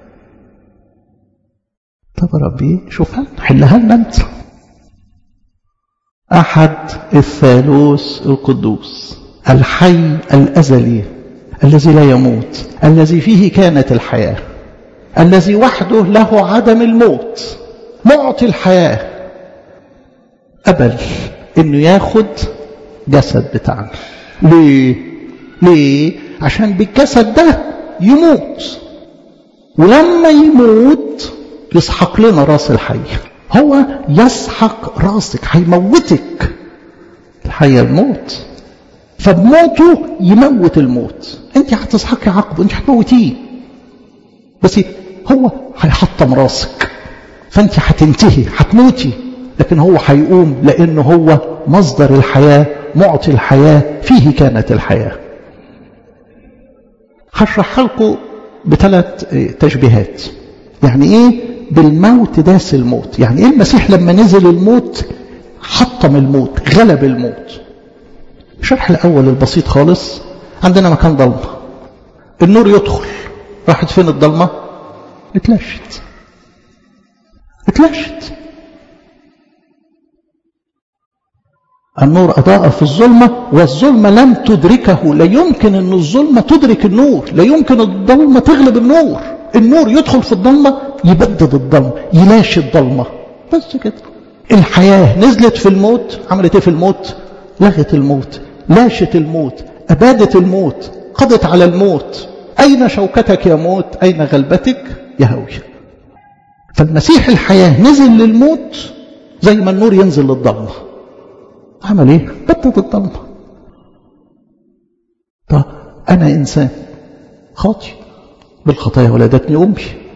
طب ربي شوفها حلها لنا انت. أحد الثالوث القدوس الحي الأزلي الذي لا يموت، الذي فيه كانت الحياة، الذي وحده له عدم الموت، معطي الحياة، قبل انه ياخد جسد بتاعنا. ليه؟ عشان بالجسد ده يموت، ولما يموت يسحق لنا راس الحي. هو يسحق راسك، هيموتك. الحية الموت، فبموته يموت الموت. انت هتسحقي عقبه، انت هتموتيه، بس هو هيحطم راسك، فانت هتنتهي، هتموتي، لكن هو هيقوم، لانه هو مصدر الحياة، معطي الحياة، فيه كانت الحياة. هشرح لكم بثلاث تشبيهات. يعني ايه بالموت داس الموت؟ يعني ايه المسيح لما نزل الموت حطم الموت، غلب الموت؟ الشرح الاول البسيط خالص. عندنا مكان ضلمه، النور يدخل، راحت فين الضلمه؟ اتلاشت. النور أضاء في الظلمة والظلمة لم تدركه. لا يمكن أن الظلمة تدرك النور، لا يمكن الظلمة تغلب النور. النور يدخل في الضلمة يبدد الضلمة، يلاشي الضلمة، بس كده. الحياة نزلت في الموت، عملت ايه في الموت؟ لغت الموت، لاشت الموت، أبادت الموت، قضت على الموت. أين شوكتك يا موت؟ أين غلبتك يا هوية؟ فالمسيح الحياة نزل للموت زي ما النور ينزل للضلمة. عمل ايه؟ بدد الضلمة. طب أنا إنسان خاطئ، بالخطايا ولدتني أمي.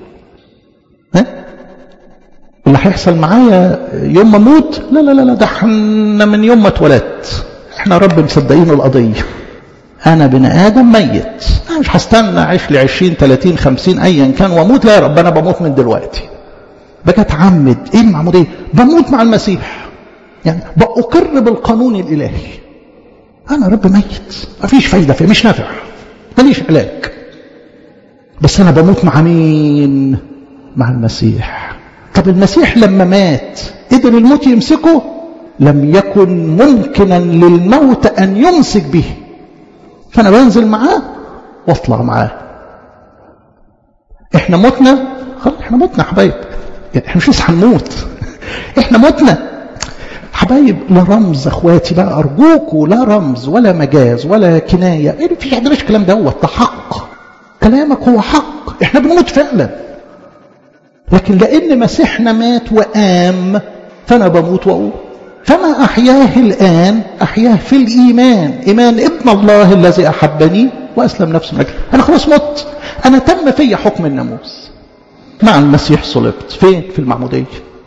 اللي هيحصل معايا يوم ما اموت؟ لا لا لا، ده احنا من يوم ما اتولدت احنا رب مصدقين القضية. أنا بني آدم ميت، أنا مش هستنى أعيش لي 20 30 50 أيا كان وأموت. لا يا رب، أنا بموت من دلوقتي. بقى أتعمد إيه المعمودية؟ بموت مع المسيح، يعني بأقر بالقانون الإلهي. أنا رب ميت، مفيش فايدة فيه، مش نافع، ماليش علاج، بس أنا بموت مع مين؟ مع المسيح. طب المسيح لما مات قدر الموت يمسكه؟ لم يكن ممكنا للموت أن يمسك به. فأنا بنزل معاه واطلع معاه. احنا متنا خلاص، احنا متنا حبايب، يعني احنا مش لسه هنموت احنا متنا حبايب. لا رمز اخواتي بقى ارجوكوا، لا رمز ولا مجاز ولا كنايه، يعني في عندناش الكلام دوت، ده حق. كلامك هو حق، احنا بنموت فعلا، لكن لان مسيحنا مات وقام فانا بموت واقوم. فما أحياه الآن أحياه في الإيمان، إيمان ابن الله الذي أحبني وأسلم نفسه من أجلي. أنا خلاص مت، أنا تم في حكم الناموس، مع المسيح صلبت. فين؟ في المعمودية.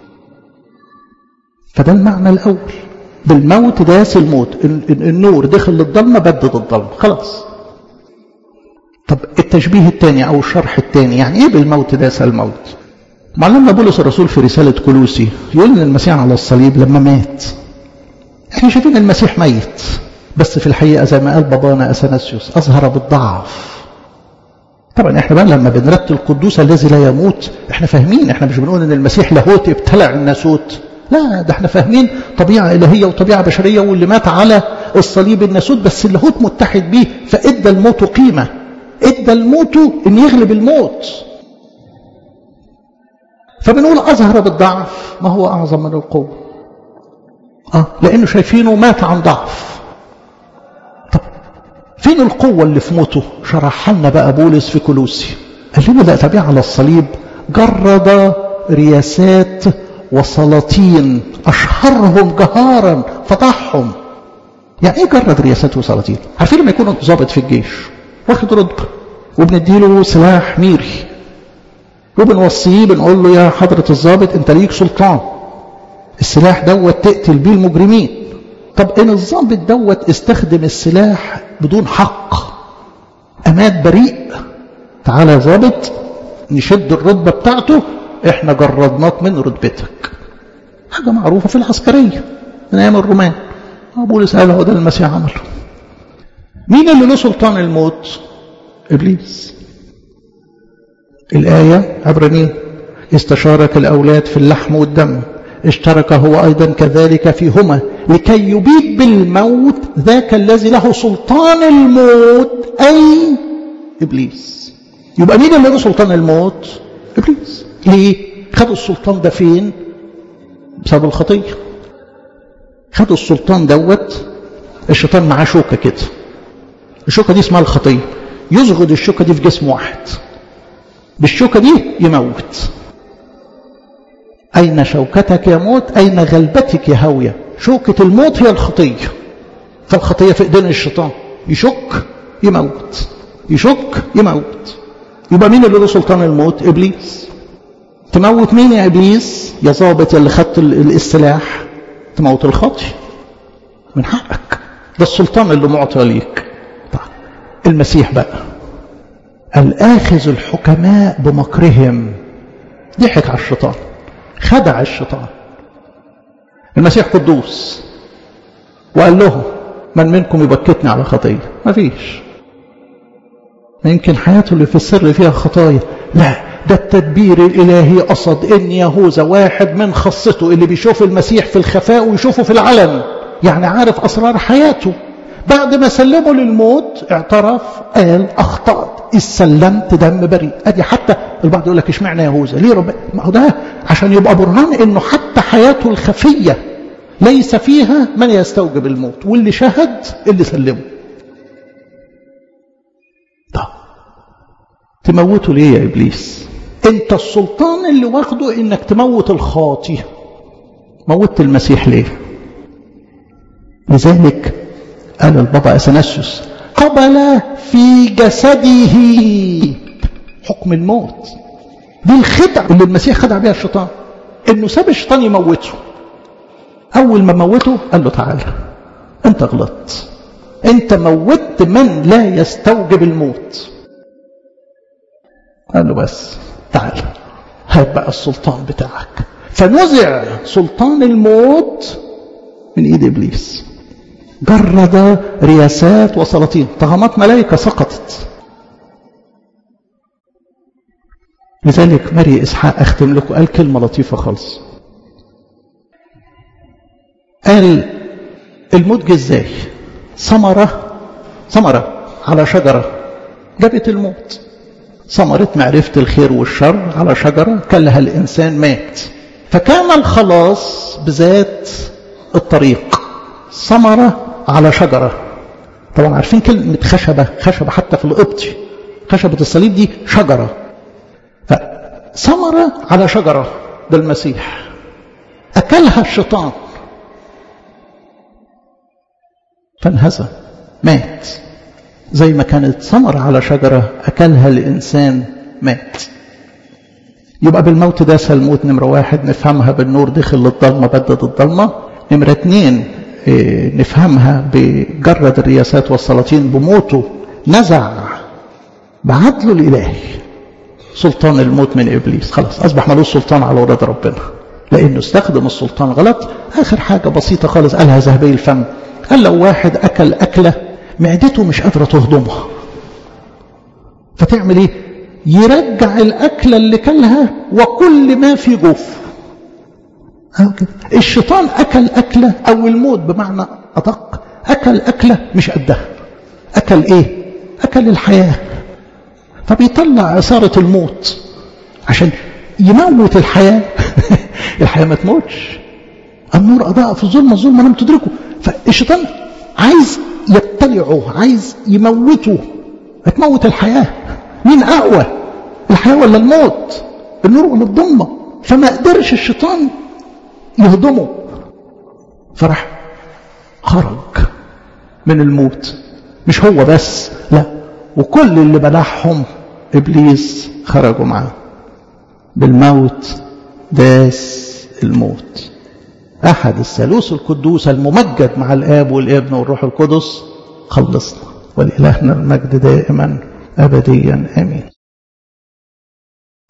فده المعنى الأول، بالموت داس الموت، النور دخل للظلمة بدد الظلمة، خلاص. طب التشبيه الثاني أو الشرح الثاني، يعني إيه بالموت داس الموت؟ معلمنا بولس الرسول في رسالة كولوسي يقول إن المسيح على الصليب لما مات، احنا شايفين المسيح ميت، بس في الحقيقة زي ما قال بابانا أثناسيوس أظهر بالضعف. طبعا احنا بقى لما بنرتل القدوس الذي لا يموت، احنا فاهمين، احنا مش بنقول ان المسيح لاهوت ابتلع الناسوت، لا، ده احنا فاهمين طبيعة إلهية وطبيعة بشرية، واللي مات على الصليب الناسوت، بس اللاهوت متحد به فإدى الموت قيمة، إدى الموت ان يغلب الموت. فبنقول أظهر بالضعف ما هو أعظم من القوة، لأنه شايفينه مات عن ضعف. طب فين القوة اللي في موته؟ شرح لنا بقى بولس في كولوسي، قال لنا ده طبيعة على الصليب جرد رياسات وسلاطين، أشهرهم جهارا فضحهم. يعني إيه جرد رياسات وسلاطين؟ عارفين لما يكون ضابط في الجيش واخد رتبة وبنديله سلاح ميري وبنوصيه بنقول له يا حضرة الضابط انت ليك سلطان، السلاح دوت تقتل بيه المجرمين. طب ان الضابط دوت استخدم السلاح بدون حق، امات بريء، تعالى يا ضابط نشد الرتبة بتاعته، احنا جردناك من رتبتك. حاجة معروفة في العسكرية من ايام الرومان. بولس قال هو ده المسيح عمله. مين اللي له سلطان الموت؟ ابليس. الآية عبرانيين استشارك الأولاد في اللحم والدم، اشترك هو أيضا كذلك فيهما لكي يبيد بالموت ذاك الذي له سلطان الموت، أي إبليس. يبقى مين اللي له سلطان الموت؟ إبليس. ليه؟ خدوا السلطان ده فين؟ بسبب الخطية. خدوا السلطان دوت، الشيطان معاه شوكة كده، الشوكة دي اسمها الخطية، يزغد الشوكة دي في جسم واحد، بالشوكة دي يموت. أين شوكتك يا موت؟ أين غلبتك يا هاوية؟ شوكة الموت هي الخطية، فالخطية في إيدين الشيطان، يشك يموت، يشك يموت. يبقى مين اللي له سلطان الموت؟ إبليس. تموت مين يا إبليس؟ يا ضابط اللي خدت السلاح، تموت الخاطي، من حقك، ده السلطان اللي معطى ليك. طيب المسيح بقى الآخذ الحكماء بمكرهم، ضحك على الشيطان، خدع الشيطان. المسيح قدوس وقال لهم من منكم يبكتني على خطية؟ ما فيش. يمكن حياته اللي في السر فيها خطايا، لا، ده التدبير الإلهي قصد إن يهوذا واحد من خاصته اللي بيشوف المسيح في الخفاء ويشوفه في العلن، يعني عارف أسرار حياته. بعد ما سلمه للموت اعترف، قال أخطأت، إذ سلمت دم بريء. أدي حتى البعض يقول لك اشمعنى يهوذا؟ ليه رب؟ ما هو ده عشان يبقى برهان إنه حتى حياته الخفية ليس فيها من يستوجب الموت، واللي شهد اللي سلمه. طب تموته ليه يا إبليس؟ أنت السلطان اللي واخده إنك تموت الخاطي، موت المسيح ليه؟ لذلك قال البابا أثناسيوس قبل في جسده حكم الموت. دي الخدعة اللي المسيح خدع بها الشيطان، إنه ساب الشيطان يموته. أول ما موته قال له تعالى أنت غلطت، أنت موت من لا يستوجب الموت. قال له بس تعالى هات بقى السلطان بتاعك. فنزع سلطان الموت من إيد إبليس، جرد رياسات وسلاطين، طغمات ملائكة سقطت. لذلك ماري إسحاق أختم لكم قال كلمة لطيفة خالص، قال الموت جه ازاي؟ ثمرة على شجرة جابت الموت، ثمرة معرفة الخير والشر على شجرة كلها الإنسان مات. فكان الخلاص بذات الطريق، ثمرة على شجرة. طبعا عارفين كلمة خشبة حتى في القبطي، خشبة الصليب دي شجرة. فثمرة على شجرة ده المسيح، أكلها الشيطان فانهزم مات. زي ما كانت ثمرة على شجرة أكلها الإنسان مات. يبقى بالموت داس الموت. نمرة 1 نفهمها بالنور دخل للظلمة بدد الظلمة. نمرة 2 نفهمها بجرد الرياسات والسلاطين، بموته نزع بعدله الإلهي سلطان الموت من إبليس. خلاص أصبح ملوش سلطان على أولاد ربنا لأنه استخدم السلطان غلط. آخر حاجة بسيطة خالص قالها ذهبي الفم، قال لو واحد أكل أكلة معدته مش قادرة تهضمها، فتعمل إيه؟ يرجع الأكلة اللي كلها وكل ما في جوف. الشيطان أكل أكلة، أو الموت بمعنى أدق أكل أكلة مش قدها. أكل إيه؟ أكل الحياة، فبيطلع عصارة الموت عشان يموت الحياة. الحياة ما تموتش، النور أضاء في الظلمة، الظلمة لم تدركه. فالشيطان عايز يبتلعه، عايز يموته، هتموت الحياة. مين أقوى، الحياة ولا الموت؟ النور ولا الظلمة؟ فما قدرش الشيطان يهضمه، فرح خرج من الموت. مش هو بس، لا، وكل اللي بلعهم إبليس خرجوا معاه. بالموت داس الموت. أحد الثالوث القدوس الممجد مع الآب والابن والروح القدس خلصنا. ولإلهنا المجد دائما أبديا آمين.